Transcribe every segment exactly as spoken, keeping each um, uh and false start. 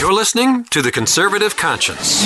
You're listening to The Conservative Conscience.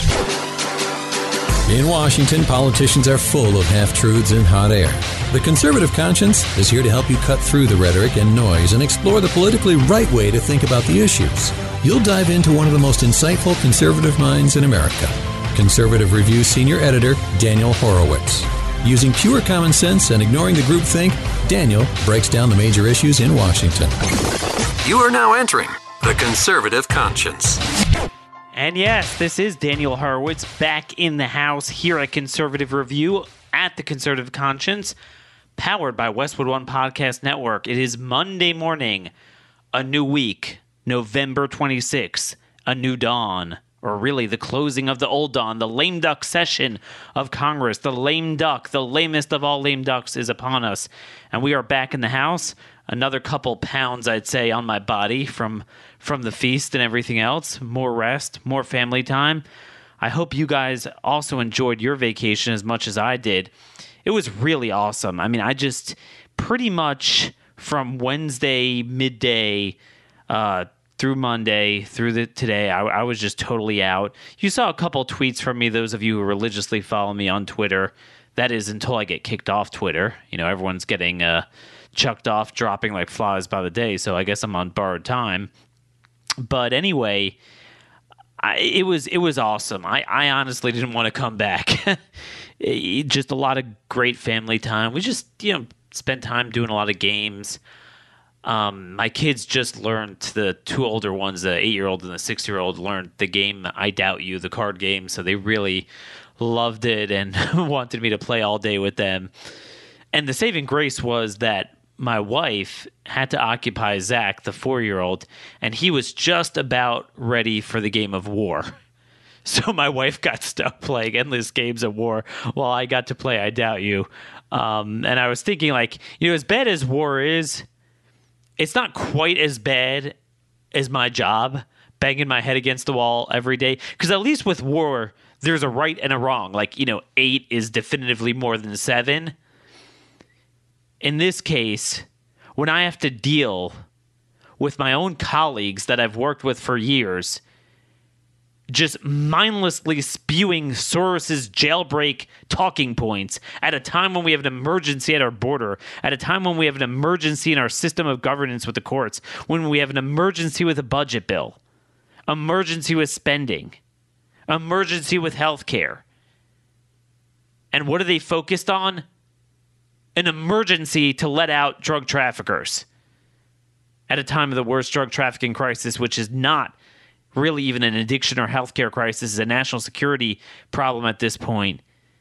In Washington, politicians are full of half-truths and hot air. The Conservative Conscience is here to help you cut through the rhetoric and noise and explore the politically right way to think about the issues. You'll dive into one of the most insightful conservative minds in America. Conservative Review Senior Editor Daniel Horowitz. Using pure common sense and ignoring the groupthink, Daniel breaks down the major issues in Washington. You are now entering The Conservative Conscience. And yes, this is Daniel Horowitz back in the house here at Conservative Review at The Conservative Conscience, powered by Westwood One Podcast Network. It is Monday morning, a new week, November twenty-sixth, a new dawn, or really the closing of the old dawn, the lame duck session of Congress. The lame duck, the lamest of all lame ducks, is upon us. And we are back in the house. Another couple pounds, I'd say, on my body from from the feast and everything else. More rest, more family time. I hope you guys also enjoyed your vacation as much as I did. It was really awesome. I mean, I just pretty much from Wednesday midday uh, through Monday, through the today, I, I was just totally out. You saw a couple tweets from me, those of you who religiously follow me on Twitter. That is until I get kicked off Twitter. You know, everyone's getting uh, chucked off, dropping like flies by the day, so I guess I'm on borrowed time. But anyway, I, it was it was awesome. I, I honestly didn't want to come back. it, just a lot of great family time. We just, you know, spent time doing a lot of games. Um, my kids just learned, the two older ones, the eight-year-old and the six-year-old, learned the game I Doubt You, the card game, so they really loved it and wanted me to play all day with them. And the saving grace was that my wife had to occupy Zach, the four-year-old, and he was just about ready for the game of war. So my wife got stuck playing endless games of war while I got to play I Doubt You. Um, and I was thinking, like, you know, as bad as war is, it's not quite as bad as my job, banging my head against the wall every day. Because at least with war, there's a right and a wrong. Like, you know, eight is definitively more than seven. In this case, when I have to deal with my own colleagues that I've worked with for years, just mindlessly spewing Soros's jailbreak talking points at a time when we have an emergency at our border, at a time when we have an emergency in our system of governance with the courts, when we have an emergency with a budget bill, emergency with spending, emergency with health care. And what are they focused on? An emergency to let out drug traffickers at a time of the worst drug trafficking crisis, which is not really even an addiction or healthcare crisis, is a national security problem at this point.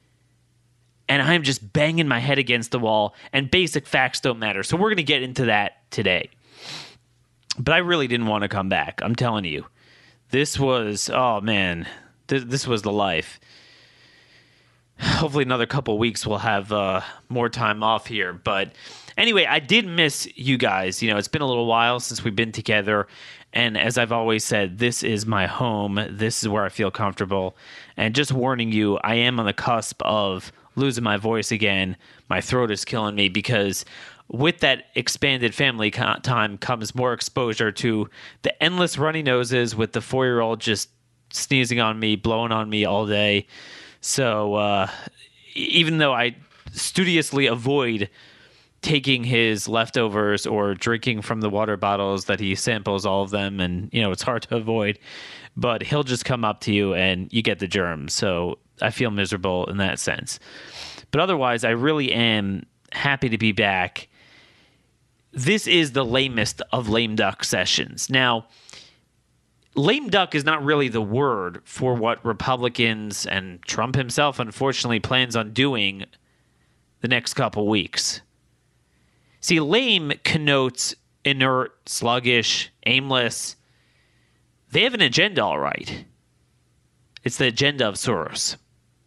And I'm just banging my head against the wall, and basic facts don't matter. So we're going to get into that today. But I really didn't want to come back. I'm telling you. This was, oh man, th- this was the life. Hopefully another couple weeks we'll have uh, more time off here. But anyway, I did miss you guys. You know, it's been a little while since we've been together. And as I've always said, this is my home. This is where I feel comfortable. And just warning you, I am on the cusp of losing my voice again. My throat is killing me because with that expanded family time comes more exposure to the endless runny noses with the four-year-old just sneezing on me, blowing on me all day. So uh, even though I studiously avoid taking his leftovers or drinking from the water bottles that he samples all of them, and, you know, it's hard to avoid, but he'll just come up to you and you get the germs. So I feel miserable in that sense. But otherwise, I really am happy to be back. This is the lamest of lame duck sessions. Now, lame duck is not really the word for what Republicans and Trump himself, unfortunately, plans on doing the next couple weeks. See, lame connotes inert, sluggish, aimless. They have an agenda, all right. It's the agenda of Soros.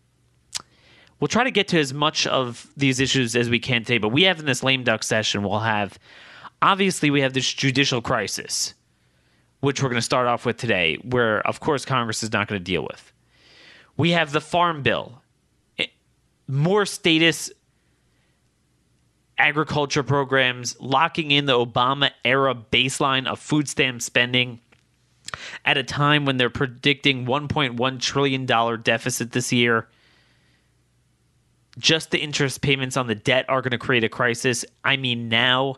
We'll try to get to as much of these issues as we can today, but we have in this lame duck session, we'll have, obviously, we have this judicial crisis, which we're going to start off with today, where, of course, Congress is not going to deal with. We have the Farm Bill, more status agriculture programs, locking in the Obama-era baseline of food stamp spending, at a time when they're predicting one point one trillion dollars deficit this year. Just the interest payments on the debt are going to create a crisis. I mean, now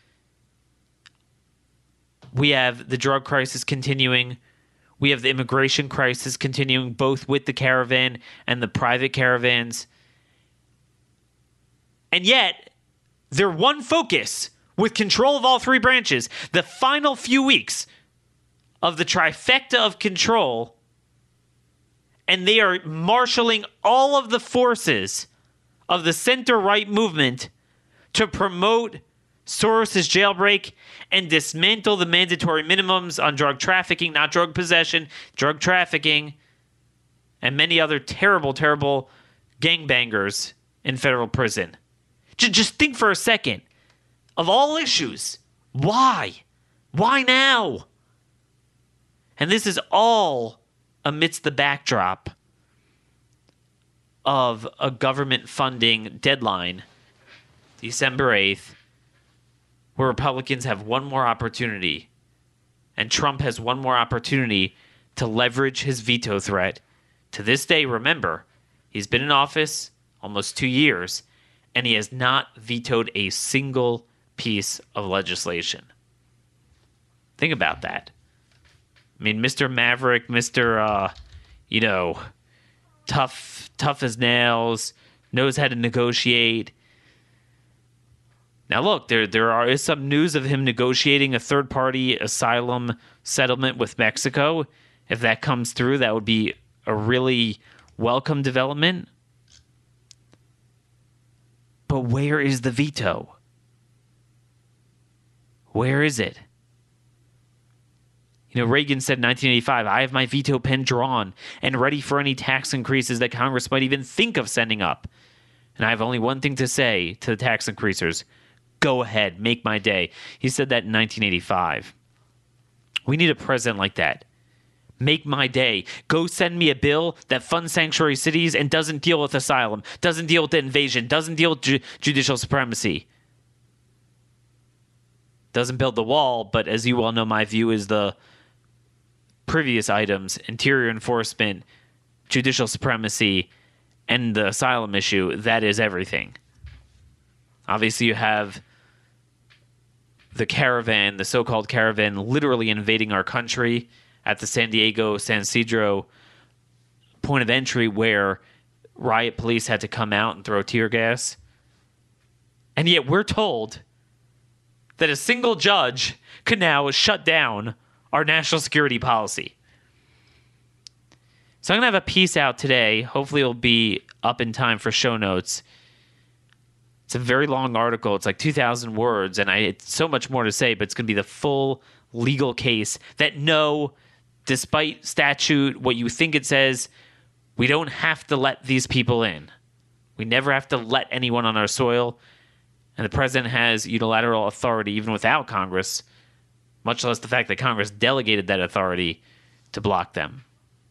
we have the drug crisis continuing. We have the immigration crisis continuing, both with the caravan and the private caravans. And yet, their one focus with control of all three branches, the final few weeks of the trifecta of control, and they are marshaling all of the forces of the center-right movement to promote Soros's jailbreak and dismantle the mandatory minimums on drug trafficking, not drug possession, drug trafficking, and many other terrible, terrible gangbangers in federal prison. Just think for a second. Of all issues, why? Why now? And this is all amidst the backdrop of a government funding deadline, December eighth, where Republicans have one more opportunity, and Trump has one more opportunity to leverage his veto threat. To this day, remember, he's been in office almost two years, and he has not vetoed a single piece of legislation. Think about that. I mean, Mister Maverick, Mister Uh, you know, tough, tough as nails, knows how to negotiate. Now, look, there there are, is some news of him negotiating a third-party asylum settlement with Mexico. If that comes through, that would be a really welcome development. But where is the veto? Where is it? You know, Reagan said in nineteen eighty-five, I have my veto pen drawn and ready for any tax increases that Congress might even think of sending up. And I have only one thing to say to the tax increasers. Go ahead, make my day. He said that in nineteen eighty-five. We need a president like that. Make my day. Go send me a bill that funds sanctuary cities and doesn't deal with asylum, doesn't deal with the invasion, doesn't deal with ju- judicial supremacy. Doesn't build the wall, but as you well know, my view is the previous items, interior enforcement, judicial supremacy, and the asylum issue, that is everything. Obviously, you have the caravan, the so-called caravan, literally invading our country at the San Diego San Ysidro point of entry where riot police had to come out and throw tear gas. And yet we're told that a single judge could now shut down our national security policy. So I'm going to have a piece out today. Hopefully it'll be up in time for show notes. It's a very long article. It's like two thousand words, and I it's so much more to say, but it's going to be the full legal case that no, despite statute, what you think it says, we don't have to let these people in. We never have to let anyone on our soil. And the president has unilateral authority even without Congress, much less the fact that Congress delegated that authority to block them.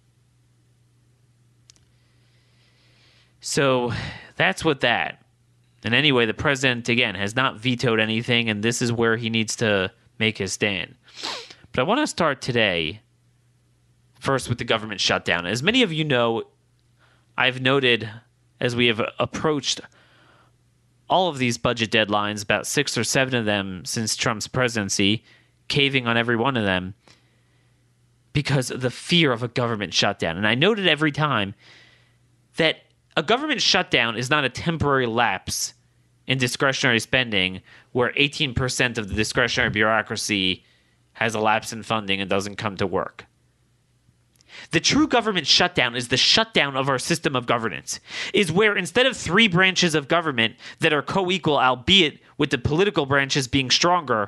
So that's what that. And anyway, the president, again, has not vetoed anything, and this is where he needs to make his stand. But I want to start today, first with the government shutdown. As many of you know, I've noted as we have approached all of these budget deadlines, about six or seven of them since Trump's presidency, caving on every one of them because of the fear of a government shutdown. And I noted every time that a government shutdown is not a temporary lapse in discretionary spending where eighteen percent of the discretionary bureaucracy has a lapse in funding and doesn't come to work. The true government shutdown is the shutdown of our system of governance, is where instead of three branches of government that are co-equal, albeit with the political branches being stronger,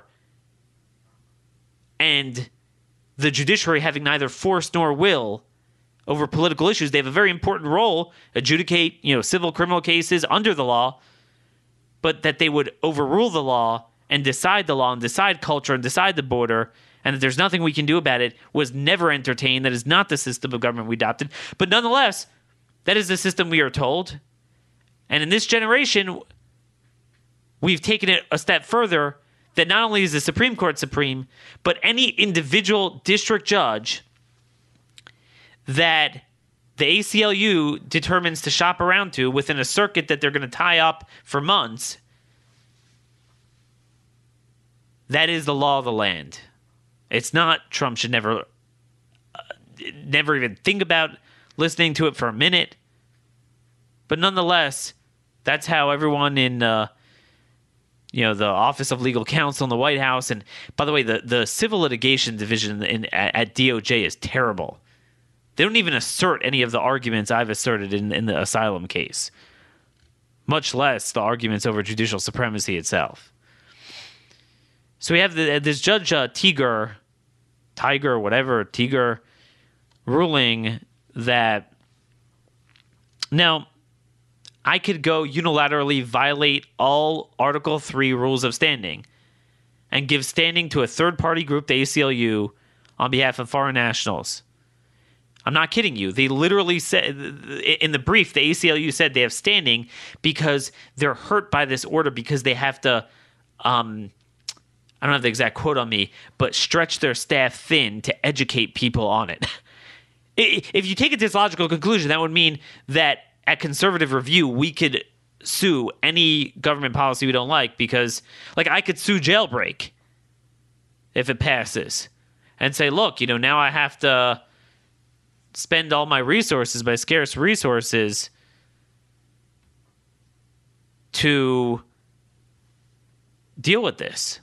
and the judiciary having neither force nor will over political issues, they have a very important role, adjudicate, you know, civil criminal cases under the law, but that they would overrule the law and decide the law and decide culture and decide the border, and that there's nothing we can do about it, was never entertained. That is not the system of government we adopted. But nonetheless, that is the system we are told. And in this generation, we've taken it a step further that not only is the Supreme Court supreme, but any individual district judge that the A C L U determines to shop around to within a circuit that they're going to tie up for months, that is the law of the land. It's not Trump should never, uh, never even think about listening to it for a minute. But nonetheless, that's how everyone in, uh, you know, the Office of Legal Counsel in the White House, and by the way, the, the Civil Litigation Division in, at, at D O J is terrible. They don't even assert any of the arguments I've asserted in, in the asylum case, much less the arguments over judicial supremacy itself. So we have the, this Judge uh, Tiger, Tiger, whatever, Tiger, ruling that now I could go unilaterally violate all Article three rules of standing and give standing to a third-party group, the A C L U, on behalf of foreign nationals. I'm not kidding you. They literally said in the brief, the A C L U said they have standing because they're hurt by this order because they have to, um, I don't have the exact quote on me, but stretch their staff thin to educate people on it. If you take it to its logical conclusion, that would mean that at Conservative Review, we could sue any government policy we don't like because, like, I could sue Jailbreak if it passes and say, look, you know, now I have to spend all my resources, my scarce resources, to deal with this.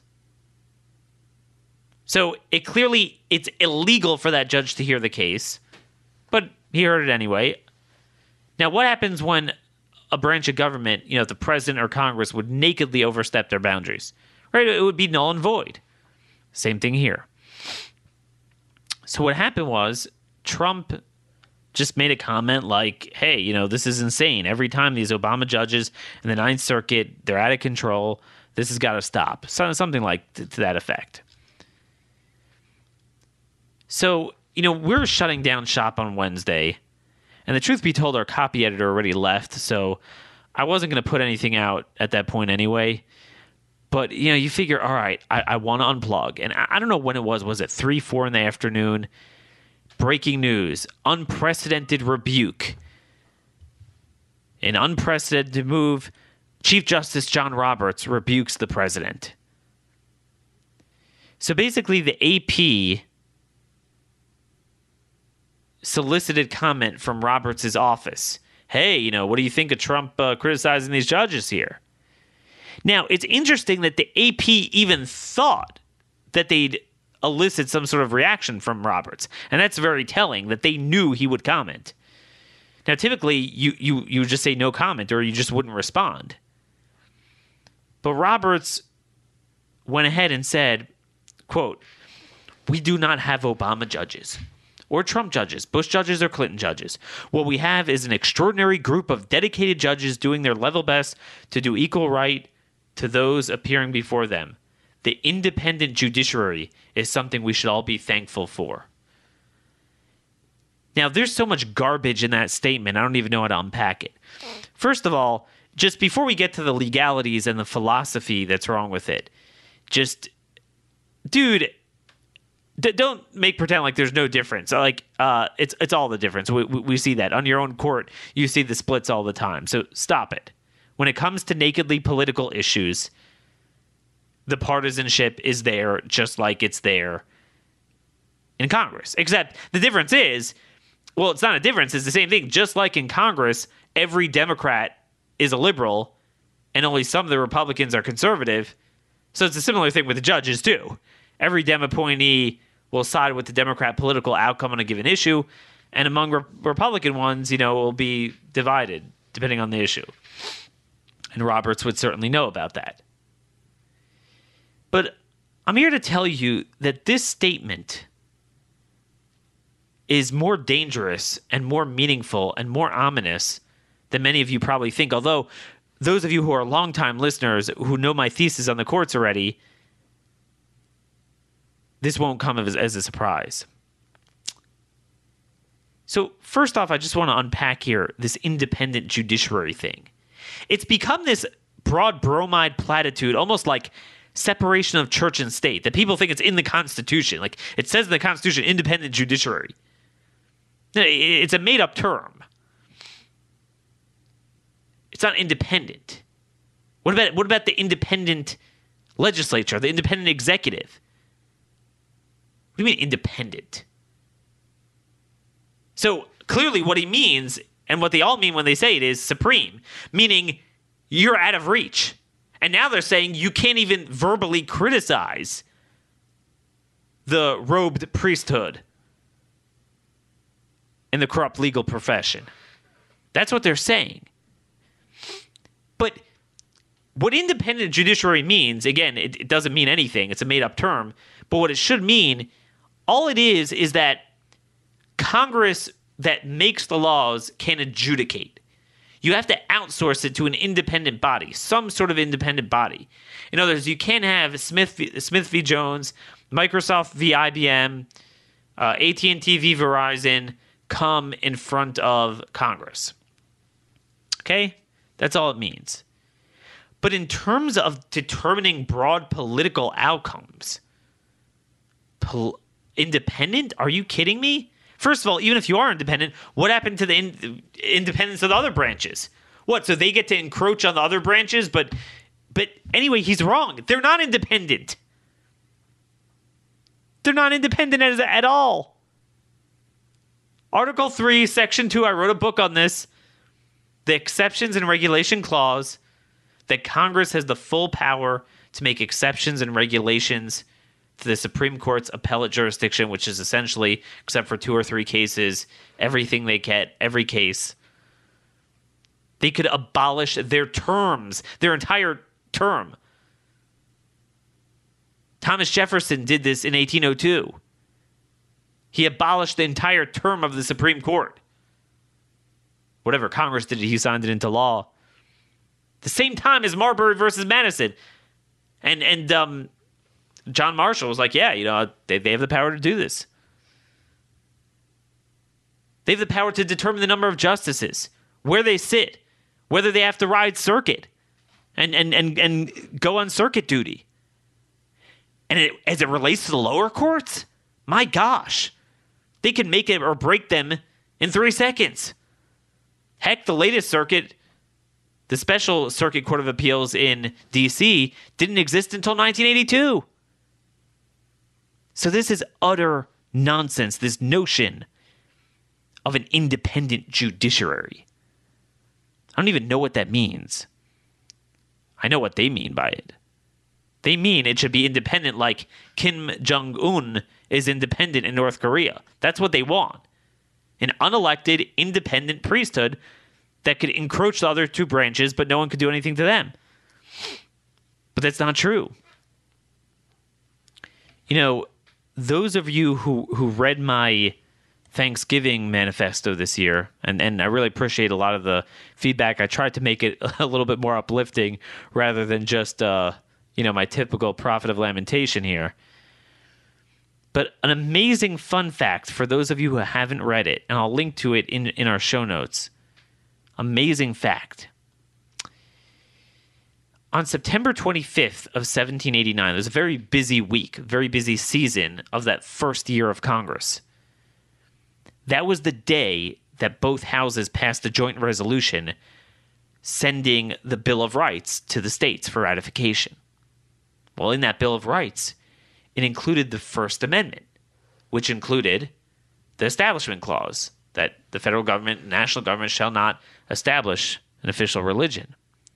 So it clearly, it's illegal for that judge to hear the case, but he heard it anyway. Now, what happens when a branch of government, you know, the president or Congress would nakedly overstep their boundaries? Right? It would be null and void. Same thing here. So what happened was Trump just made a comment like, hey, you know, this is insane. Every time these Obama judges in the Ninth Circuit, they're out of control. This has got to stop. So, something like to, to that effect. So, you know, we're shutting down shop on Wednesday. And the truth be told, our copy editor already left. So I wasn't going to put anything out at that point anyway. But, you know, you figure, all right, I, I want to unplug. And I, I don't know when it was. Was it three, four in the afternoon? Breaking news. Unprecedented rebuke. An unprecedented move. Chief Justice John Roberts rebukes the president. So basically the A P solicited comment from Roberts' office. Hey, you know, what do you think of Trump uh, criticizing these judges here? Now, it's interesting that the A P even thought that they'd elicit some sort of reaction from Roberts. And that's very telling that they knew he would comment. Now, typically, you, you, you would just say no comment or you just wouldn't respond. But Roberts went ahead and said, quote, "We do not have Obama judges or Trump judges, Bush judges or Clinton judges. What we have is an extraordinary group of dedicated judges doing their level best to do equal right to those appearing before them. The independent judiciary is something we should all be thankful for." Now, there's so much garbage in that statement, I don't even know how to unpack it. First of all, just before we get to the legalities and the philosophy that's wrong with it, just, dude, d- don't make pretend like there's no difference. Like, uh, it's it's all the difference. We, we, we see that. On your own court, you see the splits all the time. So stop it. When it comes to nakedly political issues, the partisanship is there just like it's there in Congress. Except the difference is, well, it's not a difference. It's the same thing. Just like in Congress, every Democrat is a liberal and only some of the Republicans are conservative. So it's a similar thing with the judges, too. Every Dem appointee will side with the Democrat political outcome on a given issue. And among re- Republican ones, you know, will be divided depending on the issue. And Roberts would certainly know about that. But I'm here to tell you that this statement is more dangerous and more meaningful and more ominous than many of you probably think. Although those of you who are longtime listeners who know my thesis on the courts already, this won't come as, as a surprise. So first off, I just want to unpack here this independent judiciary thing. It's become this broad bromide platitude, almost like separation of church and state, that people think it's in the Constitution. Like, it says in the Constitution, independent judiciary. It's a made-up term. It's not independent. What about what about the independent legislature, the independent executive? What do you mean independent? So clearly what he means, and what they all mean when they say it, is supreme, meaning you're out of reach. And now they're saying you can't even verbally criticize the robed priesthood in the corrupt legal profession. That's what they're saying. But what independent judiciary means, again, it, it doesn't mean anything. It's a made-up term. But what it should mean, all it is, is that Congress that makes the laws can adjudicate. You have to outsource it to an independent body, some sort of independent body. In other words, you can't have Smith v. Smith v. Jones, Microsoft v. I B M, uh, A T and T v. Verizon come in front of Congress. Okay? That's all it means. But in terms of determining broad political outcomes, pol- independent? Are you kidding me? First of all, even if you are independent, what happened to the in- independence of the other branches? What, so they get to encroach on the other branches? But, but anyway, he's wrong. They're not independent. They're not independent as, at all. Article three, Section two, I wrote a book on this. The exceptions and regulation clause, that Congress has the full power to make exceptions and regulations to the Supreme Court's appellate jurisdiction, which is essentially, except for two or three cases, everything they get, every case. They could abolish their terms, their entire term. Thomas Jefferson did this in eighteen oh two. He abolished the entire term of the Supreme Court. Whatever Congress did, he signed it into law. The same time as Marbury versus Madison. And and um, John Marshall was like, yeah, you know, they, they have the power to do this. They have the power to determine the number of justices, where they sit, whether they have to ride circuit and, and, and, and go on circuit duty. And it, as it relates to the lower courts, my gosh, they can make it or break them in three seconds. Heck, the latest circuit, the Special Circuit Court of Appeals in D C, didn't exist until nineteen eighty-two. So this is utter nonsense, this notion of an independent judiciary. I don't even know what that means. I know what they mean by it. They mean it should be independent like Kim Jong-un is independent in North Korea. That's what they want. An unelected, independent priesthood that could encroach the other two branches, but no one could do anything to them. But that's not true. You know, those of you who, who read my Thanksgiving manifesto this year, and, and I really appreciate a lot of the feedback. I tried to make it a little bit more uplifting rather than just, uh, you know, my typical prophet of lamentation here. But an amazing fun fact for those of you who haven't read it, and I'll link to it in, in our show notes. Amazing fact. On September twenty-fifth of seventeen eighty-nine, it was a very busy week, very busy season of that first year of Congress. That was the day that both houses passed a joint resolution sending the Bill of Rights to the states for ratification. Well, in that Bill of Rights, it included the First Amendment, which included the Establishment Clause, that the federal government, national government, shall not establish an official religion.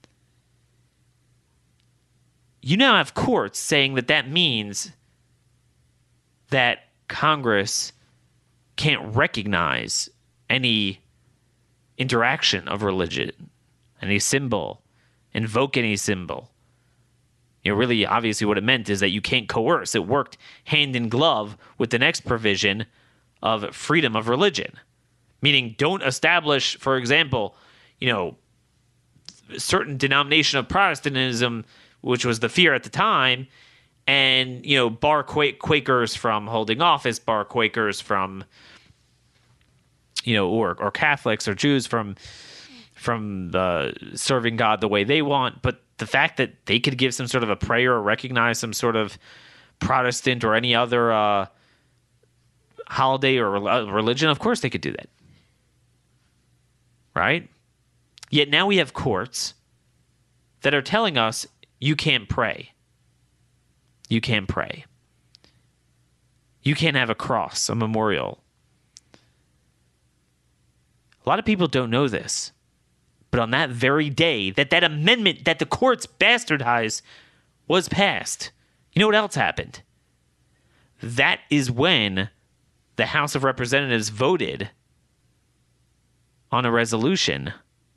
You now have courts saying that that means that Congress can't recognize any interaction of religion, any symbol, invoke any symbol. You know, really, obviously what it meant is that you can't coerce. It worked hand in glove with the next provision of freedom of religion. Meaning, don't establish, for example, you know, a certain denomination of Protestantism, which was the fear at the time, and, you know, bar Quakers from holding office, bar Quakers from, you know, or, or Catholics or Jews from from the serving God the way they want, but the fact that they could give some sort of a prayer or recognize some sort of Protestant or any other uh, holiday or religion, of course they could do that. Right? Yet now we have courts that are telling us you can't pray. You can't pray. You can't have a cross, a memorial. A lot of people don't know this. But on that very day that that amendment that the courts bastardized was passed, you know what else happened? That is when the House of Representatives voted on a resolution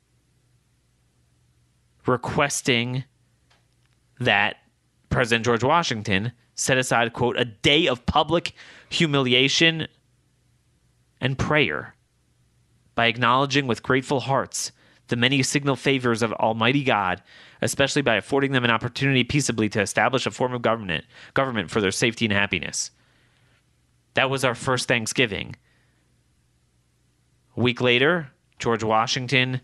requesting that President George Washington set aside, quote, a day of public humiliation and prayer by acknowledging with grateful hearts the many signal favors of Almighty God, especially by affording them an opportunity peaceably to establish a form of government, government for their safety and happiness. That was our first Thanksgiving. A week later, George Washington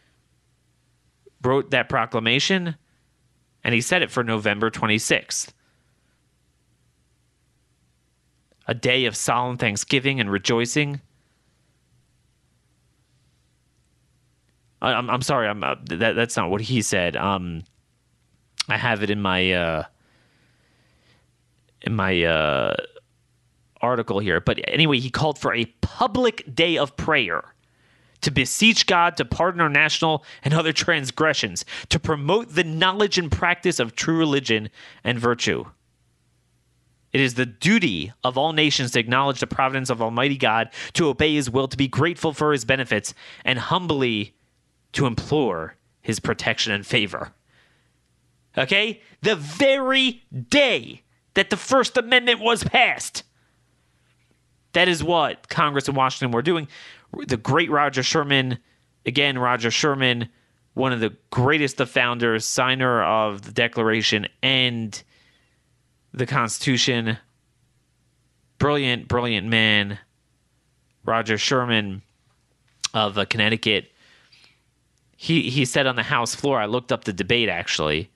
wrote that proclamation, and he set it for November twenty-sixth. A day of solemn thanksgiving and rejoicing. I'm, I'm sorry, I'm uh, that that's not what he said. Um, I have it in my uh, in my uh, article here. But anyway, he called for a public day of prayer to beseech God to pardon our national and other transgressions, to promote the knowledge and practice of true religion and virtue. It is the duty of all nations to acknowledge the providence of Almighty God, to obey his will, to be grateful for his benefits, and humbly to implore his protection and favor. Okay? The very day that the First Amendment was passed. That is what Congress and Washington were doing. The great Roger Sherman, again, Roger Sherman, one of the greatest of founders, signer of the Declaration and the Constitution. Brilliant, brilliant man. Roger Sherman of uh, Connecticut. He he said on the House floor, I looked up the debate actually,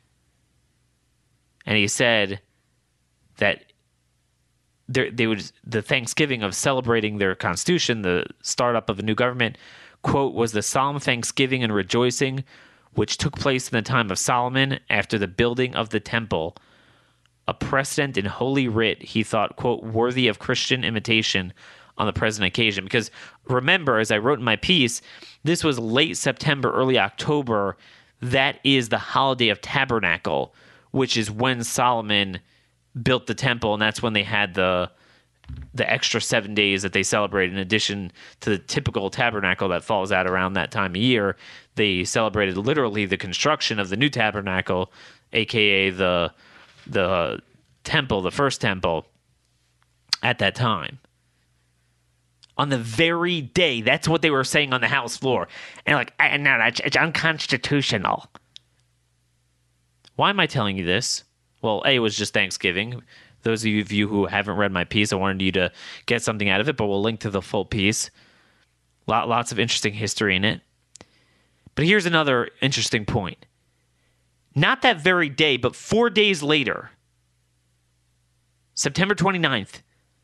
and he said that there they would the Thanksgiving of celebrating their Constitution, the startup of a new government, quote, was the solemn thanksgiving and rejoicing which took place in the time of Solomon after the building of the temple, a precedent in Holy Writ he thought, quote, worthy of Christian imitation on the present occasion. Because remember, as I wrote in my piece, this was late September, early October. That is the holiday of Tabernacle, which is when Solomon built the temple, and that's when they had the the extra seven days that they celebrated. In addition to the typical tabernacle that falls out around that time of year, they celebrated literally the construction of the new tabernacle, aka the the temple, the first temple, at that time. On the very day, that's what they were saying on the House floor. And like, no, no, it's unconstitutional. Why am I telling you this? Well, A, it was just Thanksgiving. Those of you who haven't read my piece, I wanted you to get something out of it, but we'll link to the full piece. Lot, lots of interesting history in it. But here's another interesting point. Not that very day, but four days later, September twenty-ninth,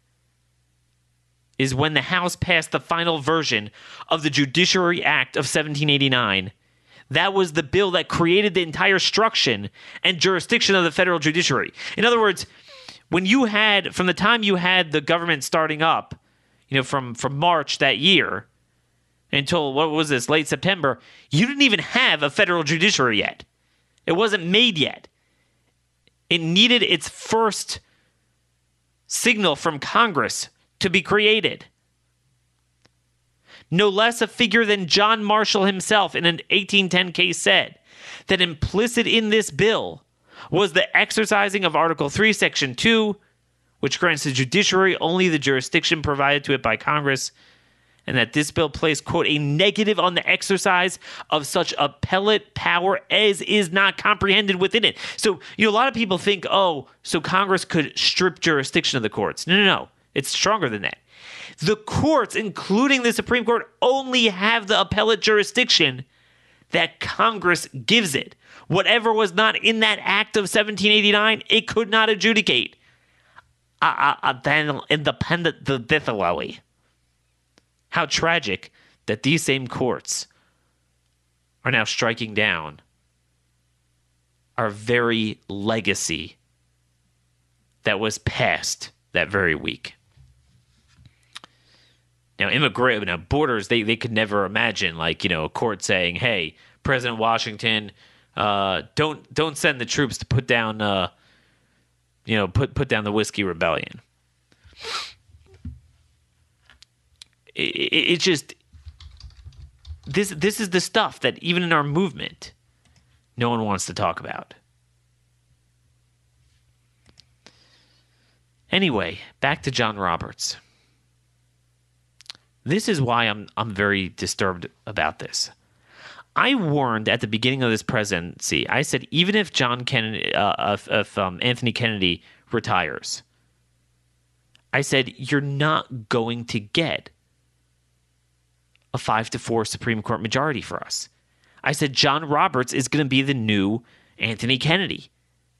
is when the House passed the final version of the Judiciary Act of seventeen eighty-nine. That was the bill that created the entire structure and jurisdiction of the federal judiciary. In other words, when you had, from the time you had the government starting up, you know, from, from March that year until, what was this, late September, you didn't even have a federal judiciary yet. It wasn't made yet. It needed its first signal from Congress to be created. No less a figure than John Marshall himself in an eighteen ten case said that implicit in this bill was the exercising of Article three, Section two, which grants the judiciary only the jurisdiction provided to it by Congress, and that this bill placed, quote, a negative on the exercise of such appellate power as is not comprehended within it. So, you know, a lot of people think, oh, so Congress could strip jurisdiction of the courts. No, no, no. It's stronger than that. The courts, including the Supreme Court, only have the appellate jurisdiction that Congress gives it. Whatever was not in that act of seventeen eighty-nine, it could not adjudicate. Uh, uh, then independent the Dithalali. How tragic that these same courts are now striking down our very legacy that was passed that very week. Now, immigrant, now borders, they, they could never imagine, like, you know, a court saying, hey, President Washington, uh, don't don't send the troops to put down, uh, you know, put put down the Whiskey Rebellion. It, it, it just, this this is the stuff that even in our movement, no one wants to talk about. Anyway, back to John Roberts. This is why I'm I'm very disturbed about this. I warned at the beginning of this presidency. I said even if John Kennedy, uh, if, if um, Anthony Kennedy retires, I said you're not going to get a five to four Supreme Court majority for us. I said John Roberts is going to be the new Anthony Kennedy.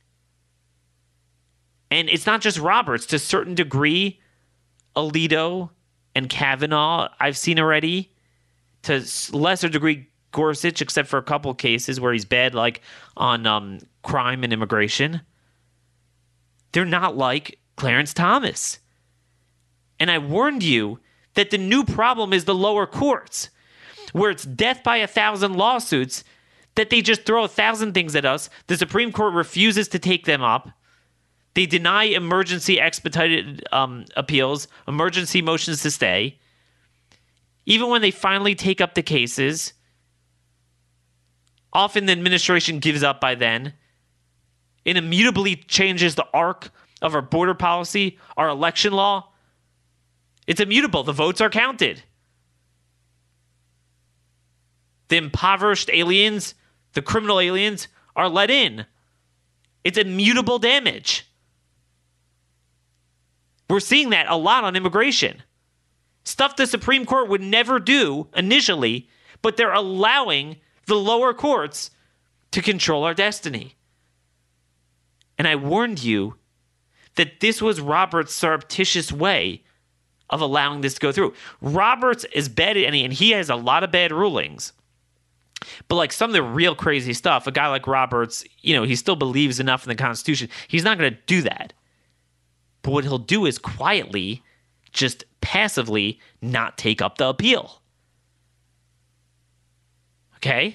And it's not just Roberts. To a certain degree, Alito and Kavanaugh, I've seen already. To lesser degree, Gorsuch, except for a couple cases where he's bad, like on um, crime and immigration. They're not like Clarence Thomas. And I warned you that the new problem is the lower courts, where it's death by a thousand lawsuits, that they just throw a thousand things at us. The Supreme Court refuses to take them up. They deny emergency expedited um, appeals, emergency motions to stay. Even when they finally take up the cases, often the administration gives up by then. It immutably changes the arc of our border policy, our election law. It's immutable. The votes are counted. The impoverished aliens, the criminal aliens, are let in. It's immutable damage. We're seeing that a lot on immigration. Stuff the Supreme Court would never do initially, but they're allowing the lower courts to control our destiny. And I warned you that this was Roberts' surreptitious way of allowing this to go through. Roberts is bad, and he, and he has a lot of bad rulings. But like some of the real crazy stuff, a guy like Roberts, you know, he still believes enough in the Constitution. He's not going to do that. But what he'll do is quietly, just passively, not take up the appeal. Okay?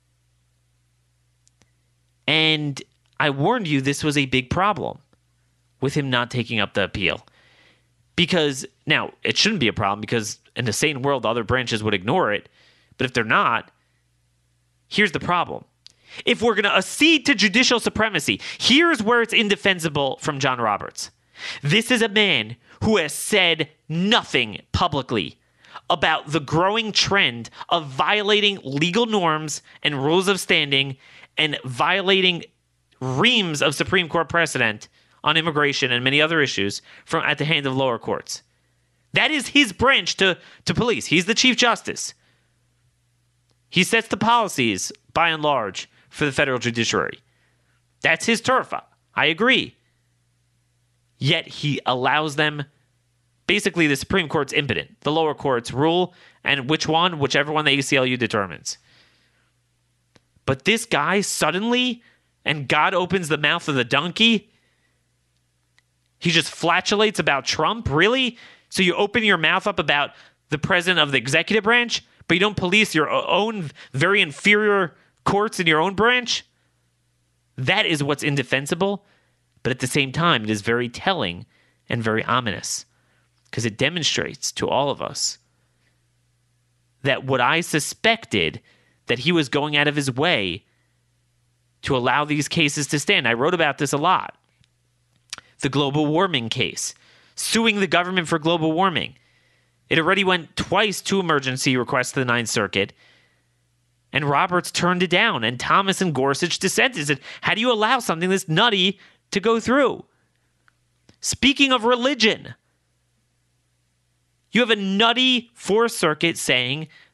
And I warned you this was a big problem with him not taking up the appeal. Because, now, it shouldn't be a problem because in a sane world, other branches would ignore it. But if they're not, here's the problem. If we're going to accede to judicial supremacy, here's where it's indefensible from John Roberts. This is a man who has said nothing publicly about the growing trend of violating legal norms and rules of standing and violating reams of Supreme Court precedent on immigration and many other issues from at the hand of lower courts. That is his branch to, to police. He's the Chief Justice. He sets the policies, by and large, for the federal judiciary. That's his turf. I agree. Yet he allows them, basically the Supreme Court's impotent. The lower courts rule, and which one? Whichever one the A C L U determines. But this guy suddenly, and God opens the mouth of the donkey, he just flatulates about Trump? Really? So you open your mouth up about the president of the executive branch, but you don't police your own very inferior courts in your own branch? That is what's indefensible. But at the same time, it is very telling and very ominous because it demonstrates to all of us that what I suspected, that he was going out of his way to allow these cases to stand. I wrote about this a lot. The global warming case, suing the government for global warming. It already went twice to emergency requests to the Ninth Circuit, and Roberts turned it down, and Thomas and Gorsuch dissented. Said, how do you allow something this nutty to go through? Speaking of religion, you have a nutty Fourth Circuit saying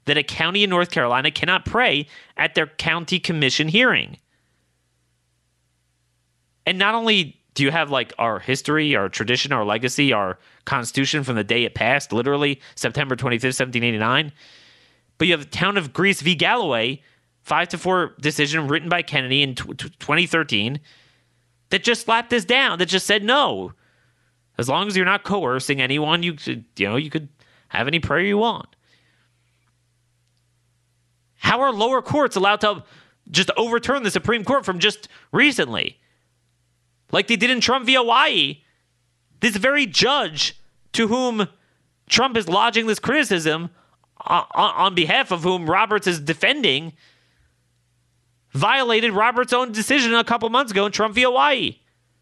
that a county in North Carolina cannot pray at their county commission hearing. And not only do you have like our history, our tradition, our legacy, our Constitution from the day it passed, literally September twenty-fifth, seventeen eighty-nine, but you have the town of Greece v. Galloway, five to four decision written by Kennedy in twenty thirteen that just slapped this down, that just said no. As long as you're not coercing anyone, you could, you know, you could have any prayer you want. How are lower courts allowed to just overturn the Supreme Court from just recently? Like they did in Trump v. Hawaii. This very judge to whom Trump is lodging this criticism, on, on behalf of whom Roberts is defending, violated Roberts' own decision a couple months ago in Trump v. Hawaii.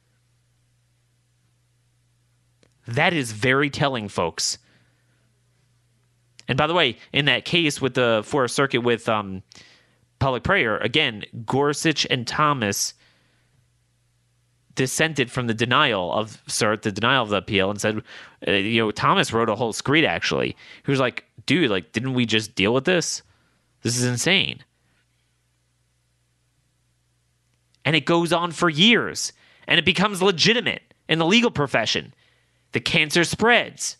That is very telling, folks. And by the way, in that case with the Fourth Circuit with um, public prayer, again, Gorsuch and Thomas dissented from the denial of cert, the denial of the appeal, and said, uh, you know, Thomas wrote a whole screed, actually. He was like, dude, like, didn't we just deal with this? This is insane. And it goes on for years, and it becomes legitimate in the legal profession. The cancer spreads.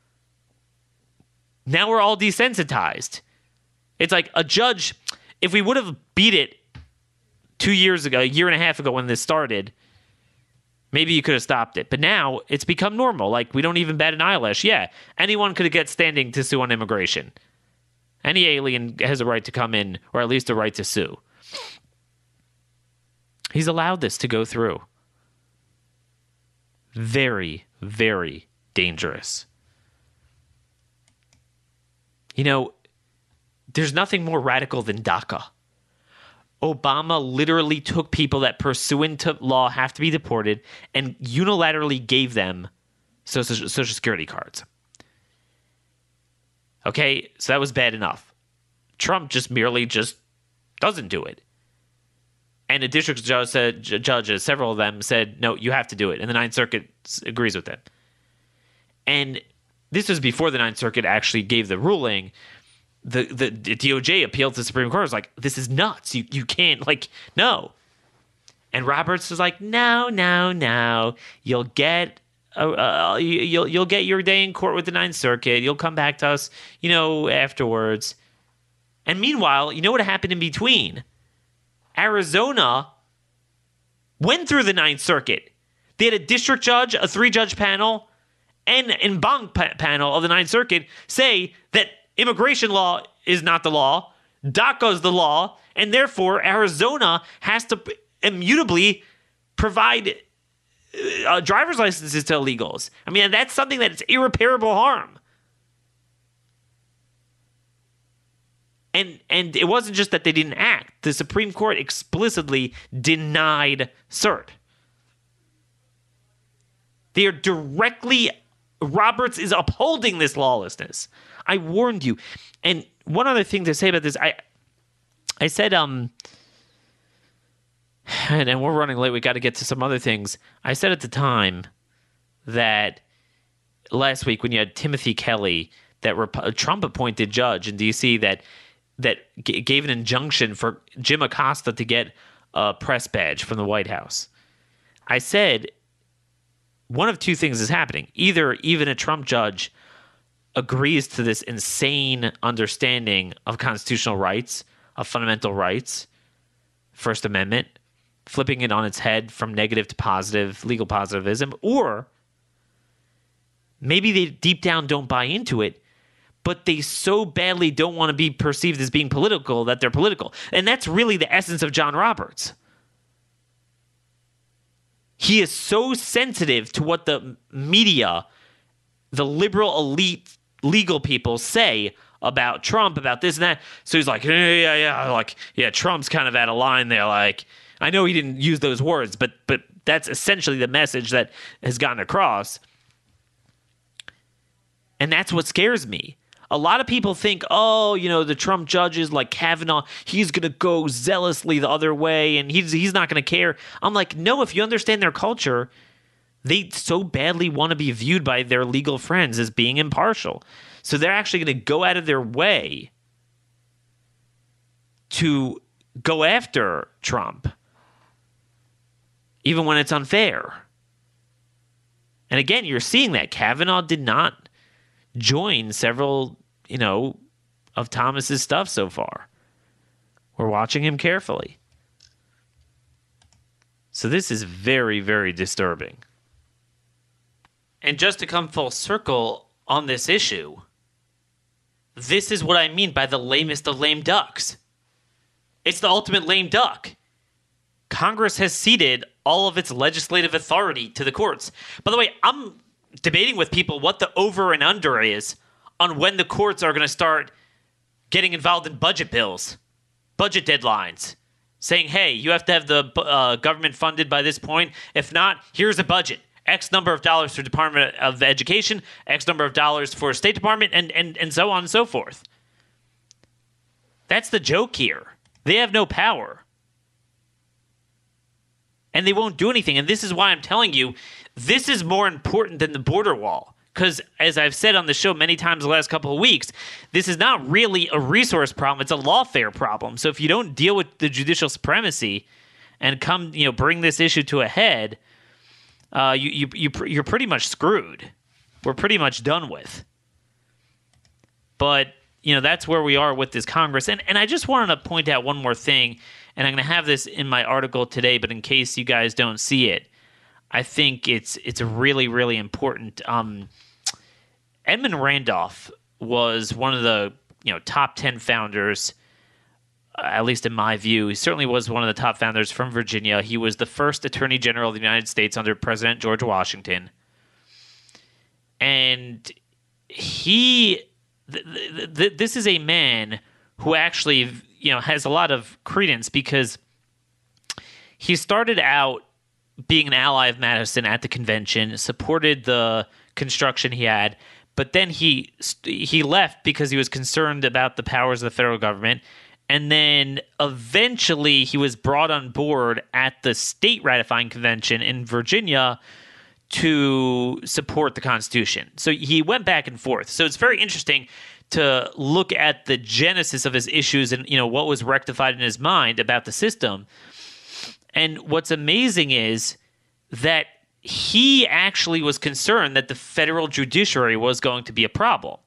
Now we're all desensitized. It's like a judge, if we would have beat it two years ago, a year and a half ago when this started, maybe you could have stopped it. But now it's become normal. Like, we don't even bat an eyelash. Yeah, anyone could get standing to sue on immigration. Any alien has a right to come in, or at least a right to sue. He's allowed this to go through. Very, very dangerous. You know, there's nothing more radical than DACA. Obama literally took people that, pursuant to law, have to be deported and unilaterally gave them social, social security cards. Okay, so that was bad enough. Trump just merely just doesn't do it. And the district judge said, judges, several of them said, no, you have to do it. And the Ninth Circuit agrees with them. And this was before the Ninth Circuit actually gave the ruling. The, the, the D O J appealed to the Supreme Court. It was like, this is nuts. You you can't, like, no. And Roberts was like, no, no, no. You'll get uh, uh, you'll you'll get your day in court with the Ninth Circuit. You'll come back to us, you know, afterwards. And meanwhile, you know what happened in between? Arizona went through the Ninth Circuit. They had a district judge, a three-judge panel, and en banc pa- panel of the Ninth Circuit say that immigration law is not the law, DACA is the law, and therefore Arizona has to immutably provide uh, driver's licenses to illegals. I mean, that's something that's irreparable harm. And and it wasn't just that they didn't act. The Supreme Court explicitly denied cert. They are directly, Roberts is upholding this lawlessness. I warned you. And one other thing to say about this, I I said, um, and, and we're running late, we got to get to some other things. I said at the time that last week when you had Timothy Kelly, that Rep- Trump-appointed judge in D C that that g- gave an injunction for Jim Acosta to get a press badge from the White House. I said one of two things is happening. Either even a Trump judge agrees to this insane understanding of constitutional rights, of fundamental rights, First Amendment, flipping it on its head from negative to positive, legal positivism, or maybe they deep down don't buy into it, but they so badly don't want to be perceived as being political that they're political. And that's really the essence of John Roberts. He is so sensitive to what the media, the liberal elite legal people say about Trump, about this and that. So he's like, yeah, yeah, yeah, like, yeah, Trump's kind of at a line there. Like, I know he didn't use those words, but but that's essentially the message that has gotten across. And that's what scares me. A lot of people think, oh, you know, the Trump judges like Kavanaugh, he's going to go zealously the other way and he's he's not going to care. I'm like, no, if you understand their culture, they so badly want to be viewed by their legal friends as being impartial. So they're actually going to go out of their way to go after Trump, even when it's unfair. And again, you're seeing that Kavanaugh did not join several, you know, of Thomas's stuff so far. We're watching him carefully. So this is very, very disturbing. And just to come full circle on this issue, this is what I mean by the lamest of lame ducks. It's the ultimate lame duck. Congress has ceded all of its legislative authority to the courts. By the way, I'm debating with people what the over and under is on when the courts are going to start getting involved in budget bills, budget deadlines, saying, hey, you have to have the uh, government funded by this point. If not, here's a budget. X number of dollars for Department of Education, X number of dollars for State Department, and, and, and so on and so forth. That's the joke here. They have no power. And they won't do anything. And this is why I'm telling you, this is more important than the border wall. Because as I've said on the show many times the last couple of weeks, this is not really a resource problem. It's a lawfare problem. So if you don't deal with the judicial supremacy and come, you know, bring this issue to a head, uh, you, you, you, you're pretty much screwed. We're pretty much done with. But, you know, that's where we are with this Congress. And, and I just wanted to point out one more thing. And I'm going to have this in my article today, but in case you guys don't see it, I think it's it's really, really important. Um, Edmund Randolph was one of the you know top ten founders, uh, at least in my view. He certainly was one of the top founders from Virginia. He was the first Attorney General of the United States under President George Washington. And he, th- th- th- this is a man who actually, you know, has a lot of credence because he started out being an ally of Madison at the convention, supported the construction he had, but then he he left because he was concerned about the powers of the federal government, and then eventually he was brought on board at the state ratifying convention in Virginia to support the Constitution. So he went back and forth. So it's very interesting to look at the genesis of his issues and, you know, what was rectified in his mind about the system. And what's amazing is that he actually was concerned that the federal judiciary was going to be a problem,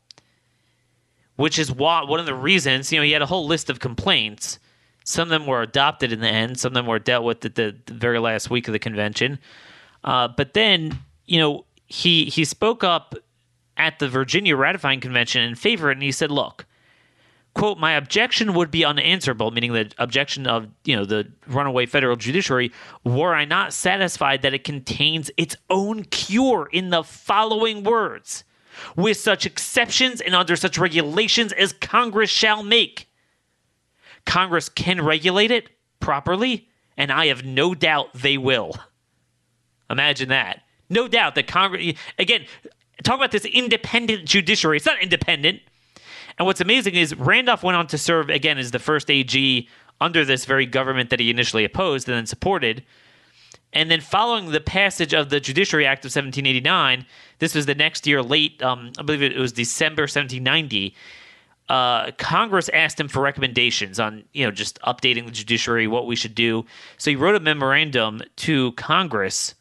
which is why one of the reasons, you know, he had a whole list of complaints. Some of them were adopted in the end. Some of them were dealt with at the, the very last week of the convention. Uh, but then, you know, he he spoke up at the Virginia ratifying convention in favor, and he said, look, quote, my objection would be unanswerable, meaning the objection of, you know, the runaway federal judiciary, were I not satisfied that it contains its own cure in the following words, with such exceptions and under such regulations as Congress shall make. Congress can regulate it properly, and I have no doubt they will. Imagine that. No doubt that Congress, again, talk about this independent judiciary. It's not independent. And what's amazing is Randolph went on to serve, again, as the first A G under this very government that he initially opposed and then supported. And then following the passage of the Judiciary Act of seventeen eighty-nine, this was the next year late, um, I believe it was December seventeen ninety, uh, Congress asked him for recommendations on, you know, just updating the judiciary, what we should do. So he wrote a memorandum to Congress,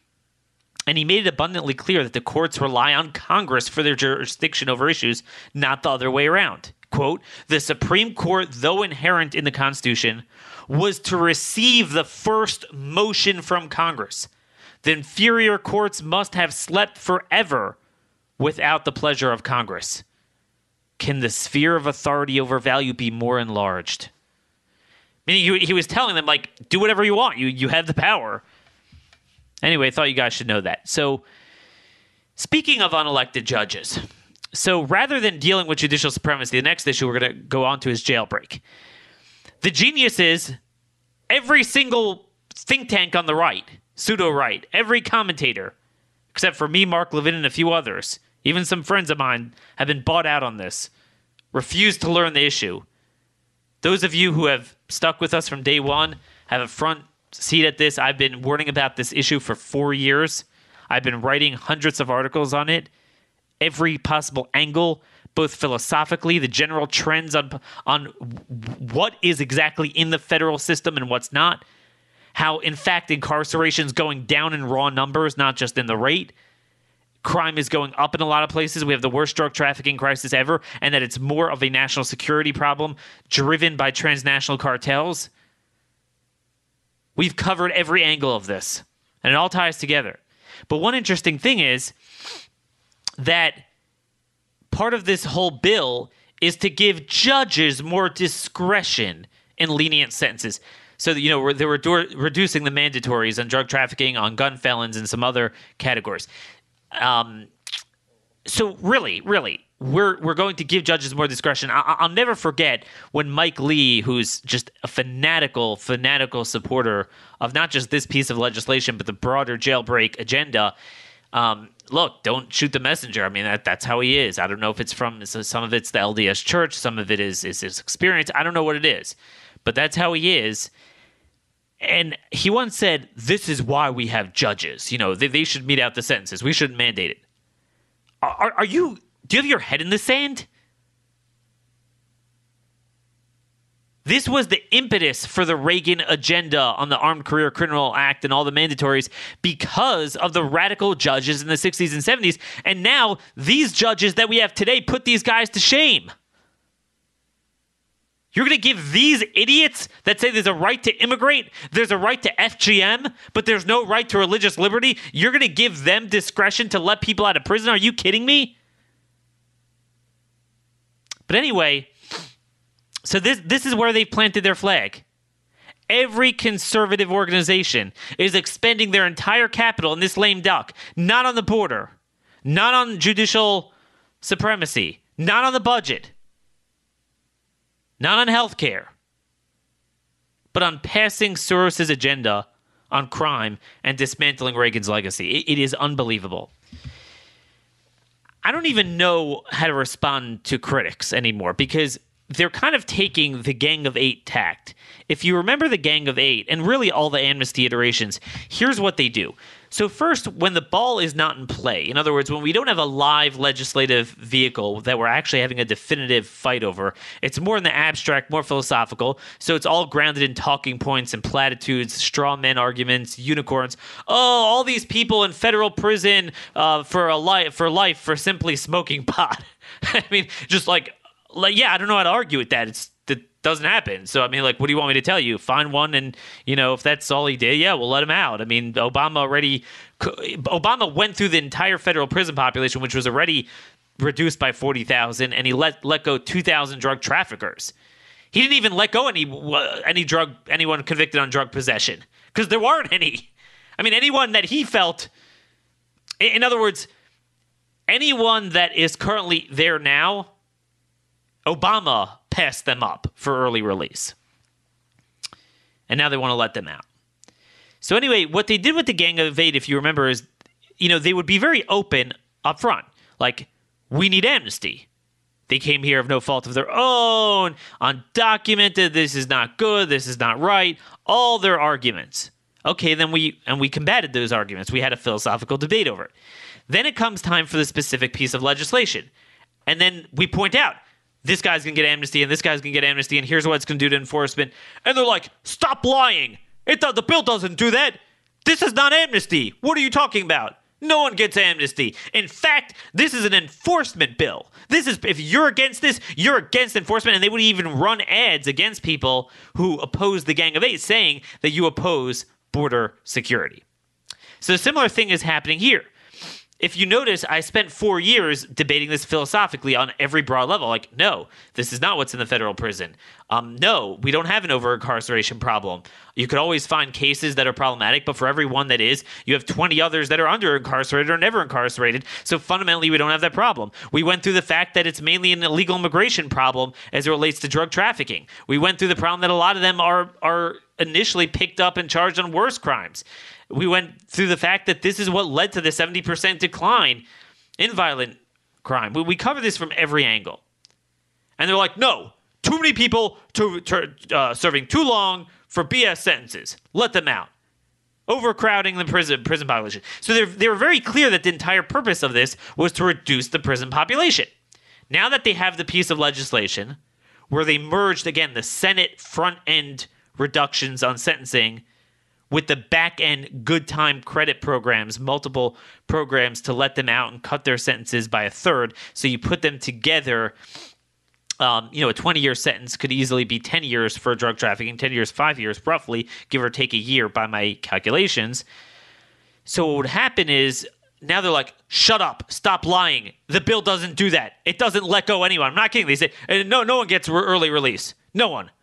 and he made it abundantly clear that the courts rely on Congress for their jurisdiction over issues, not the other way around. Quote, the Supreme Court, though inherent in the Constitution, was to receive the first motion from Congress. The inferior courts must have slept forever without the pleasure of Congress. Can the sphere of authority over value be more enlarged? Meaning he, he was telling them, like, do whatever you want. You, you have the power. Anyway, I thought you guys should know that. So, speaking of unelected judges, so rather than dealing with judicial supremacy, the next issue we're going to go on to is jailbreak. The genius is every single think tank on the right, pseudo-right, every commentator, except for me, Mark Levin, and a few others, even some friends of mine, have been bought out on this, refused to learn the issue. Those of you who have stuck with us from day one have a front seat at this. I've been warning about this issue for four years. I've been writing hundreds of articles on it, every possible angle, both philosophically, the general trends on, on what is exactly in the federal system and what's not, how, in fact, incarceration is going down in raw numbers, not just in the rate. Crime is going up in a lot of places. We have the worst drug trafficking crisis ever, and that it's more of a national security problem driven by transnational cartels. We've covered every angle of this, and it all ties together. But one interesting thing is that part of this whole bill is to give judges more discretion in lenient sentences. So, you know, they were redu- reducing the mandatories on drug trafficking, on gun felons, and some other categories. Um, so really, really, we're we're going to give judges more discretion. I- I'll never forget when Mike Lee, who's just a fanatical, fanatical supporter of not just this piece of legislation, but the broader jailbreak agenda. Um, look, don't shoot the messenger. I mean, that that's how he is. I don't know if it's from so some of it's the L D S Church, some of it is is his experience. I don't know what it is, but that's how he is. And he once said, this is why we have judges. You know, they, they should mete out the sentences. We shouldn't mandate it. Are, are you, do you have your head in the sand? This was the impetus for the Reagan agenda on the Armed Career Criminal Act and all the mandatories because of the radical judges in the sixties and seventies. And now these judges that we have today put these guys to shame. You're going to give these idiots that say there's a right to immigrate, there's a right to F G M, but there's no right to religious liberty, you're going to give them discretion to let people out of prison? Are you kidding me? But anyway, so this this is where they've planted their flag. Every conservative organization is expending their entire capital in this lame duck, not on the border, not on judicial supremacy, not on the budget, not on health care, but on passing Soros' agenda on crime and dismantling Reagan's legacy. It, it is unbelievable. I don't even know how to respond to critics anymore because they're kind of taking the Gang of Eight tact. If you remember the Gang of Eight, and really all the amnesty iterations, here's what they do. So first, when the ball is not in play, in other words, when we don't have a live legislative vehicle that we're actually having a definitive fight over, it's more in the abstract, more philosophical. So it's all grounded in talking points and platitudes, straw man arguments, unicorns. Oh, all these people in federal prison uh, for a life for life for simply smoking pot. I mean, just like, like, yeah, I don't know how to argue with that. It's that doesn't happen. So, I mean, like, what do you want me to tell you? Find one, and, you know, if that's all he did, yeah, we'll let him out. I mean, Obama already, Obama went through the entire federal prison population, which was already reduced by forty thousand, and he let let go two thousand drug traffickers. He didn't even let go any any drug anyone convicted on drug possession because there weren't any. I mean, anyone that he felt, in other words, anyone that is currently there now, Obama passed them up for early release. And now they want to let them out. So anyway, what they did with the Gang of Eight, if you remember, is, you know, they would be very open up front. Like, we need amnesty. They came here of no fault of their own, undocumented, this is not good, this is not right, all their arguments. Okay, then we, and we combated those arguments. We had a philosophical debate over it. Then it comes time for the specific piece of legislation. And then we point out, this guy's going to get amnesty, and this guy's going to get amnesty, and here's what it's going to do to enforcement. And they're like, stop lying. It does, the bill doesn't do that. This is not amnesty. What are you talking about? No one gets amnesty. In fact, this is an enforcement bill. This is, if you're against this, you're against enforcement, and they would even run ads against people who oppose the Gang of Eight, saying that you oppose border security. So a similar thing is happening here. If you notice, I spent four years debating this philosophically on every broad level. Like, no, this is not what's in the federal prison. Um, no, we don't have an over-incarceration problem. You could always find cases that are problematic, but for every one that is, you have twenty others that are under-incarcerated or never incarcerated. So fundamentally, we don't have that problem. We went through the fact that it's mainly an illegal immigration problem as it relates to drug trafficking. We went through the problem that a lot of them are are initially picked up and charged on worse crimes. We went through the fact that this is what led to the seventy percent decline in violent crime. We, we cover this from every angle. And they're like, no, too many people to, to, uh, serving too long for B S sentences. Let them out. Overcrowding the prison prison population. So they're, they were very clear that the entire purpose of this was to reduce the prison population. now that they have the piece of legislation where they merged, again, the Senate front-end reductions on sentencing with the back-end good time credit programs, multiple programs to let them out and cut their sentences by a third. So you put them together, um, you know, a twenty-year sentence could easily be ten years for drug trafficking, ten years, five years, roughly, give or take a year by my calculations. So what would happen is now they're like, shut up, stop lying. The bill doesn't do that. It doesn't let go anyone. I'm not kidding. They say, no, no one gets re- early release. No one.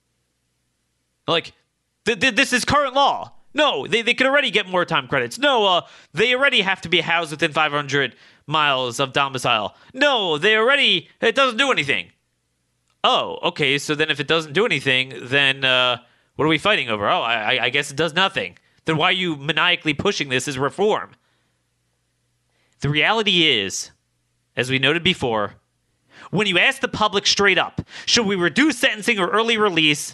Like, th- th- this is current law. No, they, they could already get more time credits. No, uh, they already have to be housed within five hundred miles of domicile. No, they already, it doesn't do anything. Oh, okay, so then if it doesn't do anything, then uh, what are we fighting over? Oh, I, I guess it does nothing. Then why are you maniacally pushing this as reform? The reality is, as we noted before, when you ask the public straight up, should we reduce sentencing or early release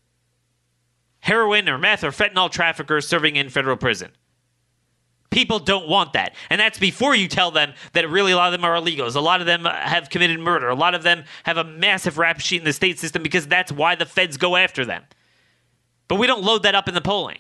heroin or meth or fentanyl traffickers serving in federal prison? People don't want that. And that's before you tell them that really a lot of them are illegals. A lot of them have committed murder. A lot of them have a massive rap sheet in the state system because that's why the feds go after them. But we don't load that up in the polling.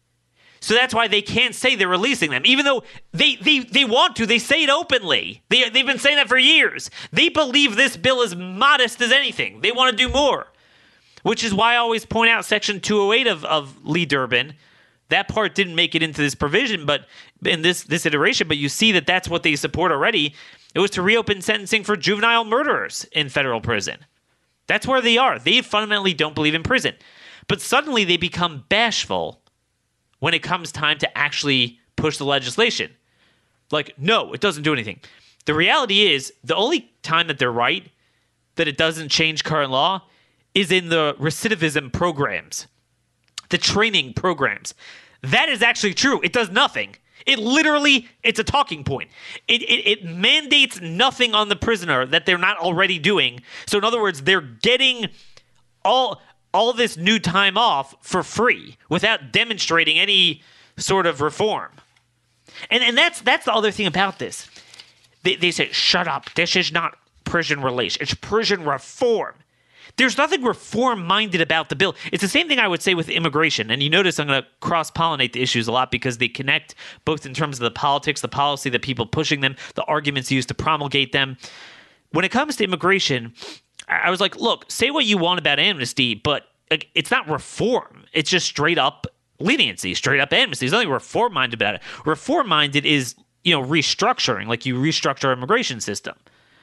So that's why they can't say they're releasing them. Even though they, they, they want to, they say it openly. They, they've been saying that for years. They believe this bill is modest as anything. They want to do more. Which is why I always point out Section two oh eight of, of Lee Durbin. That part didn't make it into this provision, but in this, this iteration, but you see that that's what they support already. It was to reopen sentencing for juvenile murderers in federal prison. That's where they are. They fundamentally don't believe in prison. But suddenly they become bashful when it comes time to actually push the legislation. Like, no, it doesn't do anything. The reality is, the only time that they're right, that it doesn't change current law, is in the recidivism programs, the training programs. That is actually true. It does nothing. It literally, it's a talking point. It, it, it mandates nothing on the prisoner that they're not already doing. So in other words, they're getting all... all this new time off for free without demonstrating any sort of reform. And and that's that's the other thing about this. They, they say, shut up. This is not prison release. It's prison reform. There's nothing reform-minded about the bill. It's the same thing I would say with immigration. And you notice I'm going to cross-pollinate the issues a lot because they connect both in terms of the politics, the policy, the people pushing them, the arguments used to promulgate them. When it comes to immigration, I was like, look, say what you want about amnesty, but like, it's not reform. It's just straight up leniency, straight up amnesty. There's nothing reform-minded about it. Reform-minded is, you know, restructuring, like you restructure our immigration system.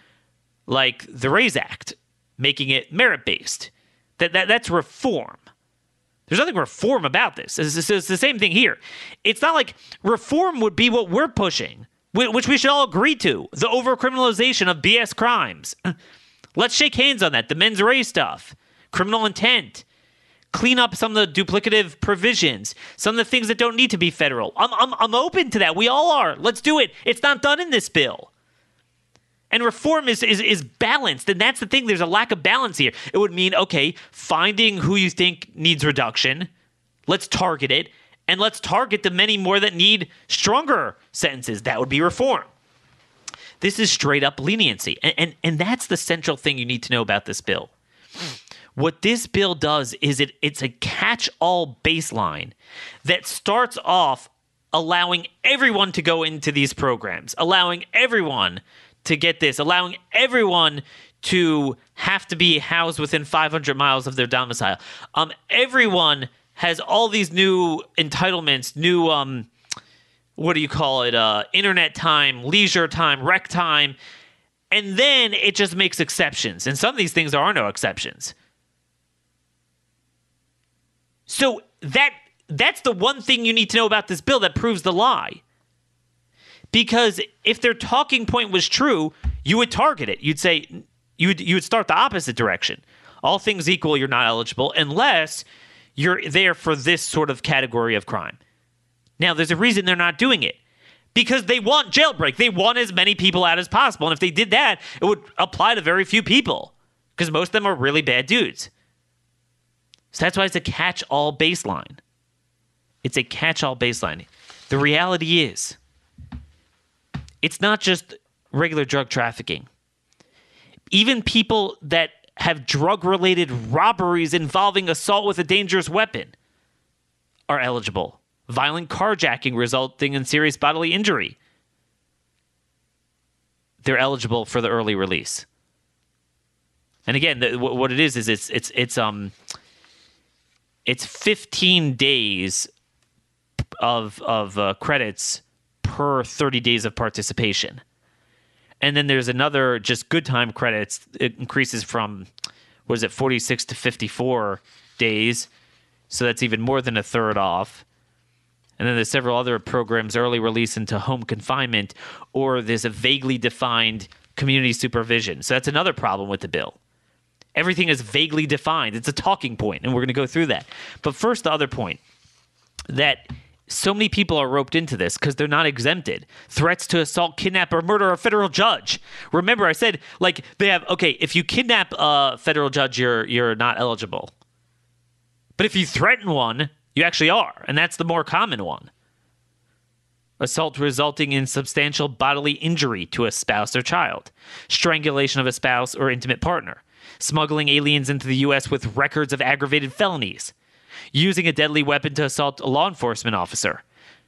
Like the RAISE Act, making it merit-based. That, that That's reform. There's nothing reform about this. It's, it's, it's the same thing here. It's not like reform would be what we're pushing, which we should all agree to, the over-criminalization of B S crimes. Let's shake hands on that. The mens rea stuff, criminal intent, clean up some of the duplicative provisions, some of the things that don't need to be federal. I'm, I'm, I'm open to that. We all are. Let's do it. It's not done in this bill. And reform is, is, is balanced, and that's the thing. There's a lack of balance here. It would mean, okay, finding who you think needs reduction, let's target it, and let's target the many more that need stronger sentences. That would be reform. This is straight up leniency, and, and, and that's the central thing you need to know about this bill. What this bill does is it it's a catch-all baseline that starts off allowing everyone to go into these programs, allowing everyone to get this, allowing everyone to have to be housed within five hundred miles of their domicile. Um, everyone has all these new entitlements, new, um, what do you call it, uh, internet time, leisure time, rec time, and then it just makes exceptions. And some of these things, there are no exceptions. So that that's the one thing you need to know about this bill that proves the lie. Because if their talking point was true, you would target it. You'd say, you would, you would start the opposite direction. All things equal, you're not eligible unless you're there for this sort of category of crime. Now, there's a reason they're not doing it. Because they want jailbreak. They want as many people out as possible. And if they did that, it would apply to very few people. Because most of them are really bad dudes. So that's why it's a catch-all baseline. It's a catch-all baseline. The reality is, it's not just regular drug trafficking. Even people that have drug-related robberies involving assault with a dangerous weapon are eligible. Violent carjacking resulting in serious bodily injury, they're eligible for the early release. And again, the, what it is is it's it's it's um it's fifteen days of of uh, credits per thirty days of participation. And then there's another just good time credits. It increases from, what is it, forty-six to fifty-four days. So that's even more than a third off. And then there's several other programs, early release into home confinement, or there's a vaguely defined community supervision. So that's another problem with the bill. Everything is vaguely defined. It's a talking point, and we're going to go through that. But first, the other point, that so many people are roped into this because they're not exempted. Threats to assault, kidnap, or murder a federal judge. Remember, I said, like, they have, okay, if you kidnap a federal judge, you're you're not eligible. But if you threaten one, you actually are, and that's the more common one. Assault resulting in substantial bodily injury to a spouse or child. Strangulation of a spouse or intimate partner. Smuggling aliens into the U S with records of aggravated felonies. Using a deadly weapon to assault a law enforcement officer.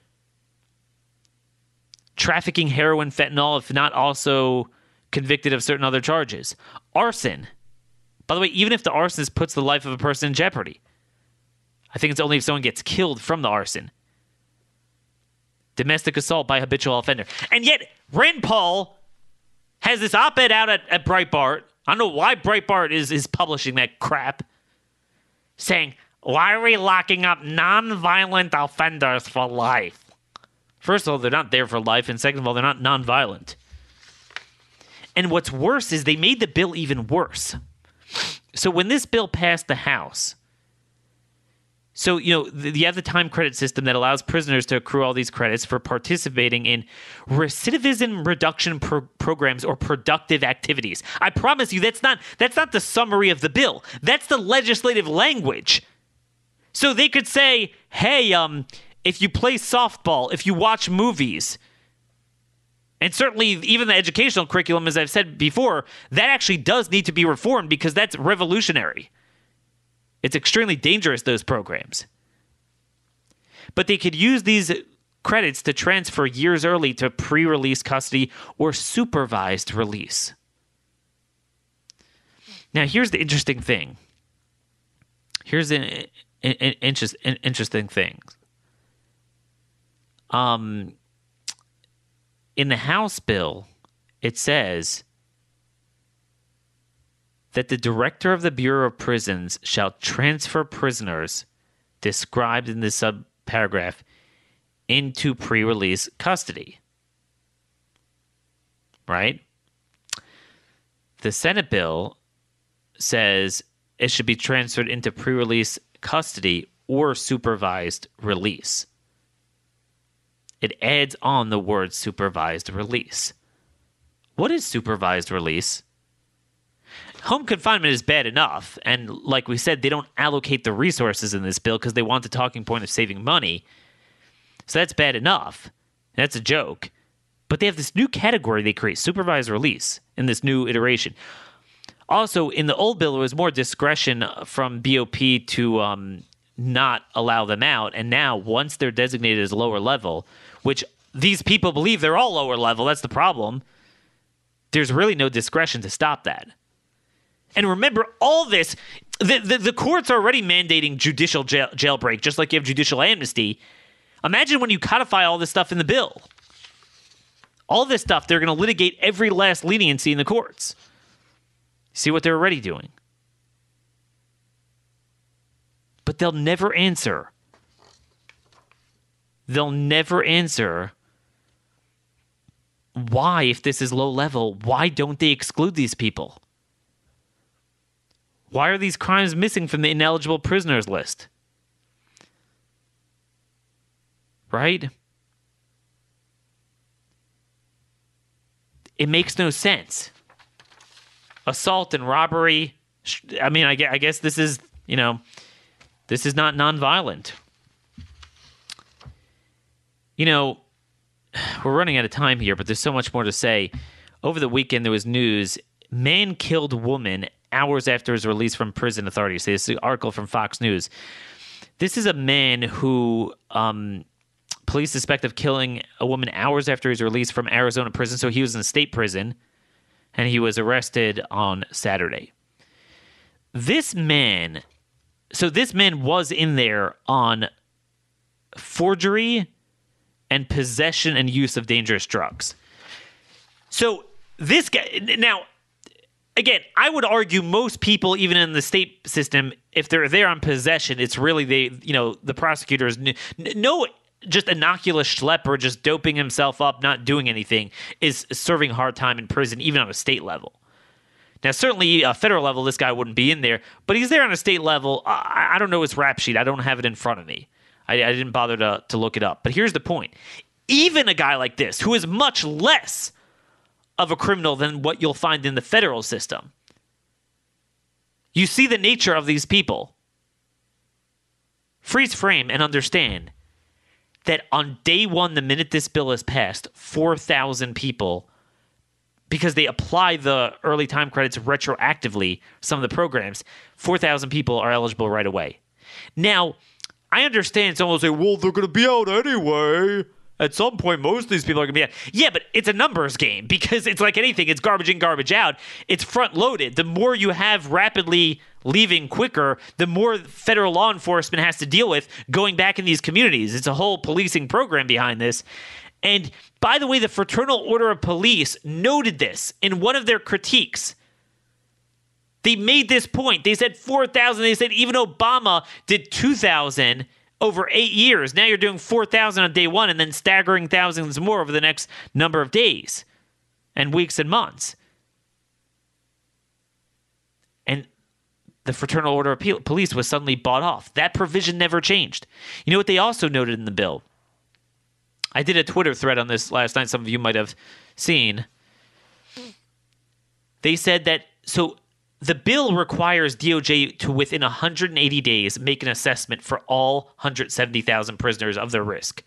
Trafficking heroin, fentanyl, if not also convicted of certain other charges. Arson. By the way, even if the arsonist puts the life of a person in jeopardy. I think it's only if someone gets killed from the arson. Domestic assault by habitual offender. And yet, Rand Paul has this op-ed out at, at Breitbart. I don't know why Breitbart is, is publishing that crap. Saying, why are we locking up non-violent offenders for life? First of all, they're not there for life. And second of all, they're not non-violent. And what's worse is they made the bill even worse. So when this bill passed the House... So, you know, you have the time credit system that allows prisoners to accrue all these credits for participating in recidivism reduction pro- programs or productive activities. I promise you, that's not that's not the summary of the bill. That's the legislative language. So they could say, hey, um, if you play softball, if you watch movies, and certainly even the educational curriculum, as I've said before, that actually does need to be reformed because that's revolutionary. It's extremely dangerous, those programs. But they could use these credits to transfer years early to pre-release custody or supervised release. Now, here's the interesting thing. Here's an, an, an, interest, an interesting thing. Um, in the House bill, it says that the director of the Bureau of Prisons shall transfer prisoners described in this subparagraph into pre-release custody. Right? The Senate bill says it should be transferred into pre-release custody or supervised release. It adds on the word supervised release. What is supervised release? Home confinement is bad enough, and like we said, they don't allocate the resources in this bill because they want the talking point of saving money. So that's bad enough. That's a joke. But they have this new category they create, supervised release, in this new iteration. Also, in the old bill, there was more discretion from B O P to um, not allow them out, and now, once they're designated as lower level, which these people believe they're all lower level, that's the problem, there's really no discretion to stop that. And remember, all this, the, the, the courts are already mandating judicial jail, jailbreak, just like you have judicial amnesty. Imagine when you codify all this stuff in the bill. All this stuff, they're going to litigate every last leniency in the courts. See what they're already doing. But they'll never answer. They'll never answer why, if this is low level, why don't they exclude these people? Why are these crimes missing from the ineligible prisoners list? Right? It makes no sense. Assault and robbery. I mean, I guess this is, you know, this is not nonviolent. You know, we're running out of time here, but there's so much more to say. Over the weekend, there was news man killed woman hours after his release from prison, authorities say. This is an article from Fox News. This is a man who um, police suspect of killing a woman hours after his release from Arizona prison. So he was in a state prison, and he was arrested on Saturday. This man, so this man was in there on forgery and possession and use of dangerous drugs. So this guy, now, again, I would argue most people, even in the state system, if they're there on possession, it's really they, you know, the prosecutors no just innocuous schlepper just doping himself up, not doing anything, is serving hard time in prison, even on a state level. Now, certainly a federal level, this guy wouldn't be in there, but he's there on a state level. I, I don't know his rap sheet. I don't have it in front of me. I, I didn't bother to, to look it up. But here's the point. Even a guy like this, who is much less of a criminal than what you'll find in the federal system, you see the nature of these people. Freeze frame and understand that on day one, the minute this bill is passed, four thousand people, because they apply the early time credits retroactively, some of the programs, four thousand people are eligible right away. Now, I understand someone will say, well, they're going to be out anyway. At some point, most of these people are going to be out. Yeah, but it's a numbers game because it's like anything. It's garbage in, garbage out. It's front-loaded. The more you have rapidly leaving quicker, the more federal law enforcement has to deal with going back in these communities. It's a whole policing program behind this. And by the way, the Fraternal Order of Police noted this in one of their critiques. They made this point. They said four thousand. They said even Obama did two thousand over eight years. Now you're doing four thousand on day one and then staggering thousands more over the next number of days and weeks and months. And the Fraternal Order of Police was suddenly bought off. That provision never changed. You know what they also noted in the bill? I did a Twitter thread on this last night. Some of you might have seen. They said that, so the bill requires D O J to, within one hundred eighty days, make an assessment for all one hundred seventy thousand prisoners of their risk.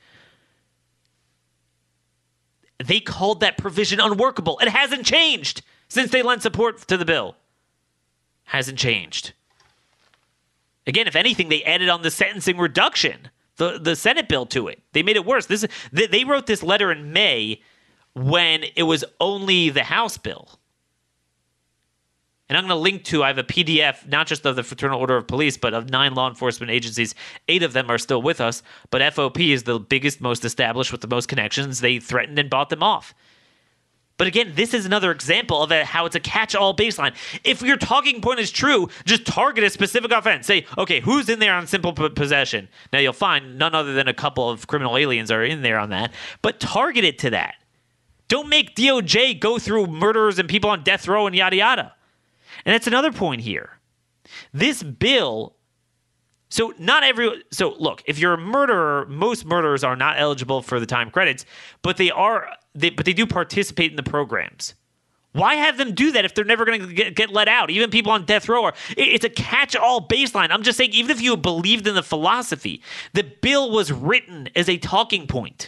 They called that provision unworkable. It hasn't changed since they lent support to the bill. Hasn't changed. Again, if anything, they added on the sentencing reduction, the, the Senate bill to it. They made it worse. This they, they wrote this letter in May when it was only the House bill. And I'm going to link to, I have a P D F, not just of the Fraternal Order of Police, but of nine law enforcement agencies. Eight of them are still with us, but F O P is the biggest, most established with the most connections. They threatened and bought them off. But again, this is another example of a, how it's a catch-all baseline. If your talking point is true, just target a specific offense. Say, okay, who's in there on simple p- possession? Now, you'll find none other than a couple of criminal aliens are in there on that, but target it to that. Don't make D O J go through murderers and people on death row and yada yada. And that's another point here. This bill, so not every, so look, if you're a murderer, most murderers are not eligible for the time credits, but they are, they, but they do participate in the programs. Why have them do that if they're never going to get, get let out? Even people on death row are, it, it's a catch-all baseline. I'm just saying, even if you believed in the philosophy, the bill was written as a talking point.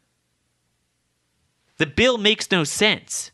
The bill makes no sense.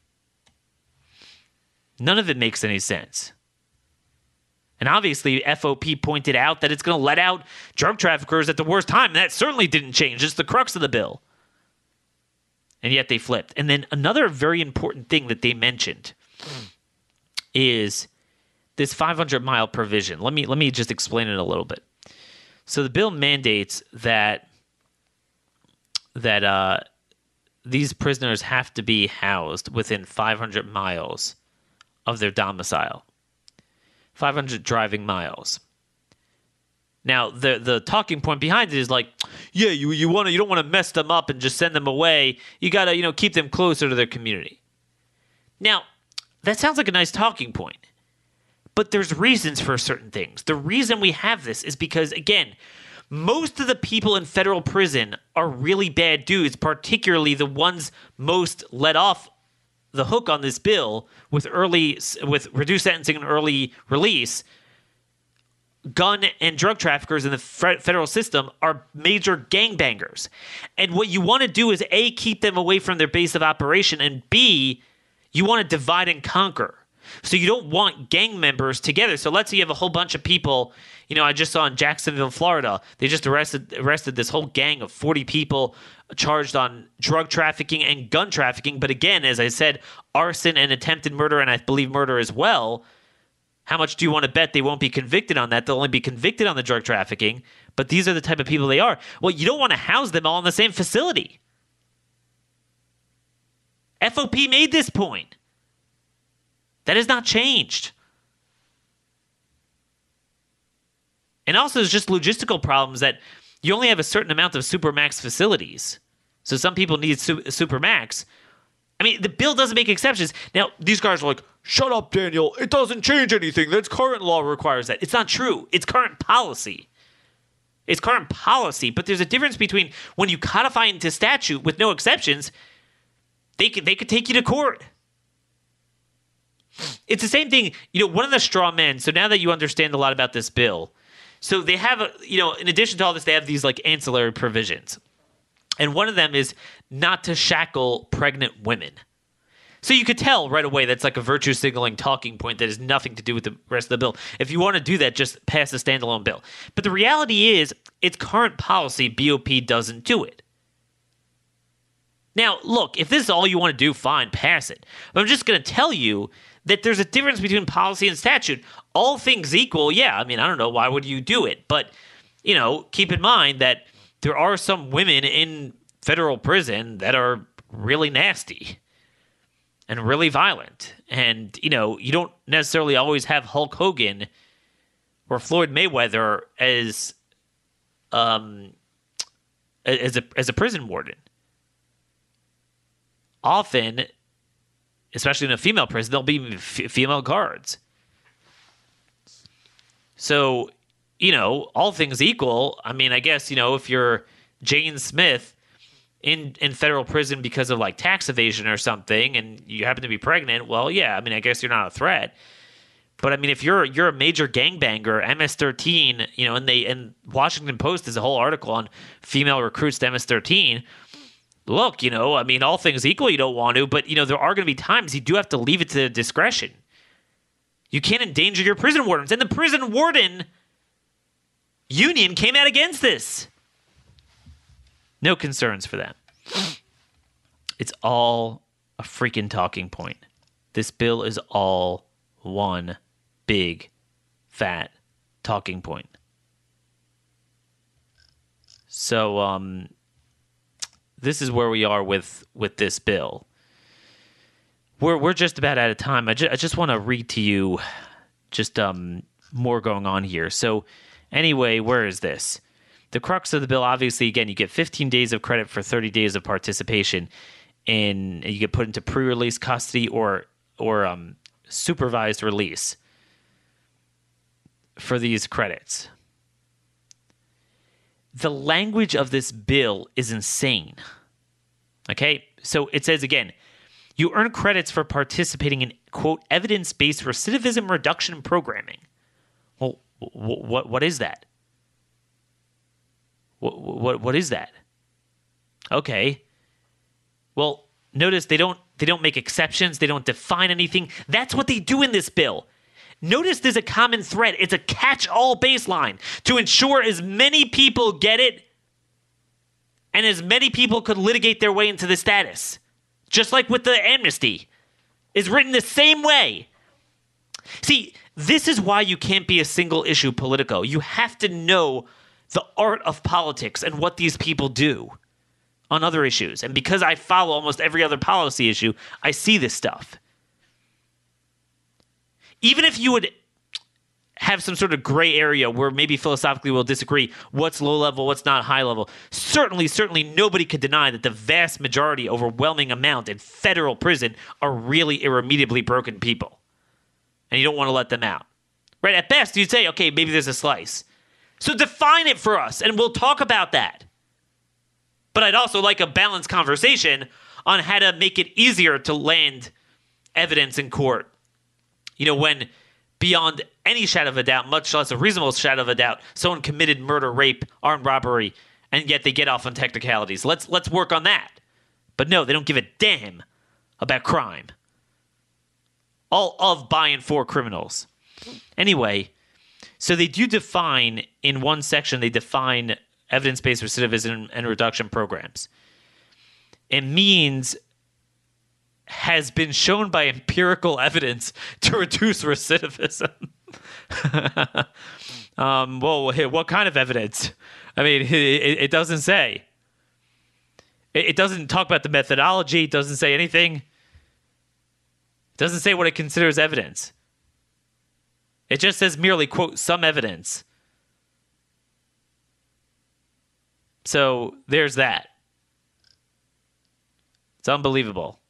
None of it makes any sense. And obviously, F O P pointed out that it's going to let out drug traffickers at the worst time. And that certainly didn't change. It's the crux of the bill. And yet they flipped. And then another very important thing that they mentioned is this five hundred mile provision. Let me, let me just explain it a little bit. So the bill mandates that, that uh, these prisoners have to be housed within five hundred miles of their domicile. five hundred driving miles. Now, the the talking point behind it is like, yeah, you you want to you don't want to mess them up and just send them away. You got to, you know, keep them closer to their community. Now, that sounds like a nice talking point. But there's reasons for certain things. The reason we have this is because, again, most of the people in federal prison are really bad dudes, particularly the ones most let off the hook on this bill with early, with reduced sentencing and early release. Gun and drug traffickers in the federal system are major gangbangers. And what you want to do is, A, keep them away from their base of operation, and B, You want to divide and conquer. So you don't want gang members together. So let's say you have a whole bunch of people. You know, I just saw in Jacksonville, Florida, they just arrested arrested this whole gang of forty people charged on drug trafficking and gun trafficking. But again, as I said, arson and attempted murder, and I believe murder as well. How much do you want to bet they won't be convicted on that? They'll only be convicted on the drug trafficking. But these are the type of people they are. Well, you don't want to house them all in the same facility. F O P made this point. That has not changed. And also, there's just logistical problems that you only have a certain amount of Supermax facilities. So some people need su- Supermax. I mean, the bill doesn't make exceptions. Now, these guys are like, shut up, Daniel. It doesn't change anything. That's current law requires that. It's not true. It's current policy. It's current policy. But there's a difference between when you codify into statute with no exceptions, they could, they could take you to court. It's the same thing. You know, one of the straw men, so now that you understand a lot about this bill, so they have, a, you know, in addition to all this, they have these like ancillary provisions. And one of them is not to shackle pregnant women. So you could tell right away that's like a virtue signaling talking point that has nothing to do with the rest of the bill. If you want to do that, just pass a standalone bill. But the reality is, it's current policy, B O P doesn't do it. Now, look, if this is all you want to do, fine, pass it. But I'm just going to tell you that there's a difference between policy and statute. All things equal, yeah, I mean, I don't know, why would you do it? But, you know, keep in mind that there are some women in federal prison that are really nasty and really violent. And, you know, you don't necessarily always have Hulk Hogan or Floyd Mayweather as um as a as a prison warden. Often, especially in a female prison, there'll be f- female guards. So, you know, all things equal, I mean, I guess, you know, if you're Jane Smith in, in federal prison because of like tax evasion or something and you happen to be pregnant, well, yeah, I mean, I guess you're not a threat. But I mean, if you're you're a major gangbanger, M S thirteen, you know, and they and Washington Post has a whole article on female recruits to M S thirteen. Look, you know, I mean, all things equal, you don't want to, but, you know, there are going to be times you do have to leave it to discretion. You can't endanger your prison wardens. And the prison warden union came out against this. No concerns for that. It's all a freaking talking point. This bill is all one big, fat talking point. So, um... this is where we are with, with this bill. We're we're just about out of time. I, ju- I just want to read to you just um more going on here. So anyway, where is this? The crux of the bill, obviously, again, you get fifteen days of credit for thirty days of participation in, you get put into pre-release custody or or um, supervised release for these credits. The language of this bill is insane. Okay? So it says again, you earn credits for participating in, quote, evidence-based recidivism reduction programming. Well, w- what what is that? What what what is that? Okay. Well, notice they don't they don't make exceptions, they don't define anything. That's what they do in this bill. Notice there's a common thread. It's a catch-all baseline to ensure as many people get it and as many people could litigate their way into the status. Just like with the amnesty. It's written the same way. See, this is why you can't be a single-issue Politico. You have to know the art of politics and what these people do on other issues. And because I follow almost every other policy issue, I see this stuff. Even if you would have some sort of gray area where maybe philosophically we'll disagree what's low level, what's not high level, certainly, certainly nobody could deny that the vast majority, overwhelming amount in federal prison are really irremediably broken people. And you don't want to let them out. Right? At best, you'd say, okay, maybe there's a slice. So define it for us, and we'll talk about that. But I'd also like a balanced conversation on how to make it easier to land evidence in court. You know, when beyond any shadow of a doubt, much less a reasonable shadow of a doubt, someone committed murder, rape, armed robbery, and yet they get off on technicalities. Let's let's work on that. But no, they don't give a damn about crime. all of by and for criminals. Anyway, so they do define, in one section, they define evidence-based recidivism and reduction programs. It means has been shown by empirical evidence to reduce recidivism. um, well, what kind of evidence? I mean, it, it doesn't say. It, it doesn't talk about the methodology. It doesn't say anything. It doesn't say what it considers evidence. It just says merely, quote, some evidence. So there's that. It's unbelievable.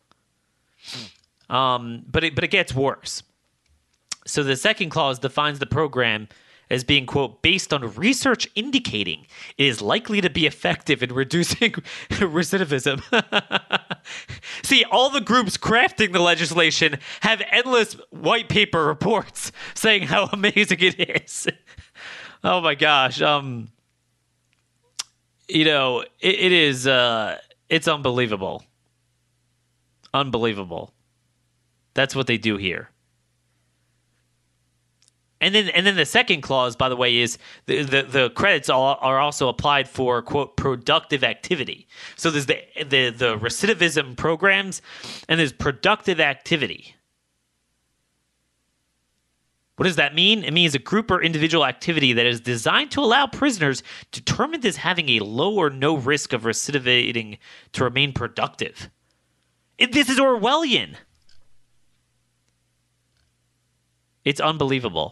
Um, but it, but it gets worse. So the second clause defines the program as being, quote, based on research indicating it is likely to be effective in reducing recidivism. See, all the groups crafting the legislation have endless white paper reports saying how amazing it is. Oh my gosh. Um, you know, it, it is, uh, it's unbelievable. Unbelievable. That's what they do here. And then and then the second clause, by the way, is the, the, the credits are, are also applied for, quote, productive activity. So there's the, the, the recidivism programs, and there's productive activity. What does that mean? It means a group or individual activity that is designed to allow prisoners determined as having a low or no risk of recidivating to remain productive. It, this is Orwellian. It's unbelievable.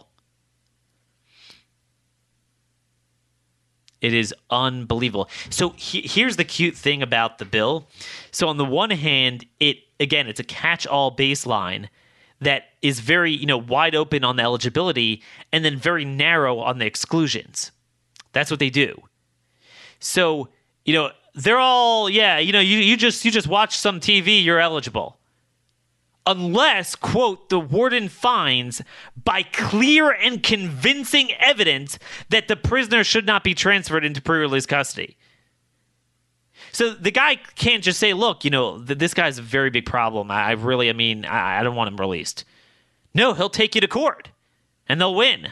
It is unbelievable. So he, here's the cute thing about the bill. So on the one hand, it again, it's a catch-all baseline that is very, you know, wide open on the eligibility and then very narrow on the exclusions. That's what they do. So, you know, they're all, yeah, you know, you, you just you just watch some T V, you're eligible. Unless, quote, the warden finds by clear and convincing evidence that the prisoner should not be transferred into pre-release custody. So the guy can't just say, look, you know, th- this guy's a very big problem. I, I really, I mean, I, I don't want him released. No, he'll take you to court and they'll win.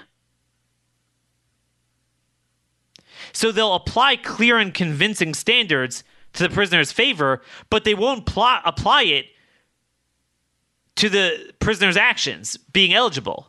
So they'll apply clear and convincing standards to the prisoner's favor, but they won't pl- apply it to the prisoner's actions being eligible.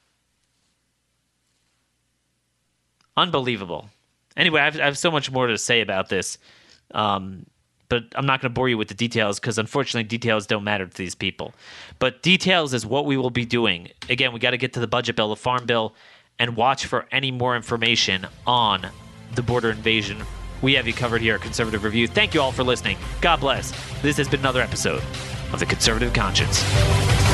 Unbelievable. Anyway, I have, I have so much more to say about this, um, but I'm not going to bore you with the details because, unfortunately, details don't matter to these people. But details is what we will be doing. Again, we got to get to the budget bill, the farm bill, and watch for any more information on the border invasion. We have you covered here at Conservative Review. Thank you all for listening. God bless. This has been another episode of The Conservative Conscience.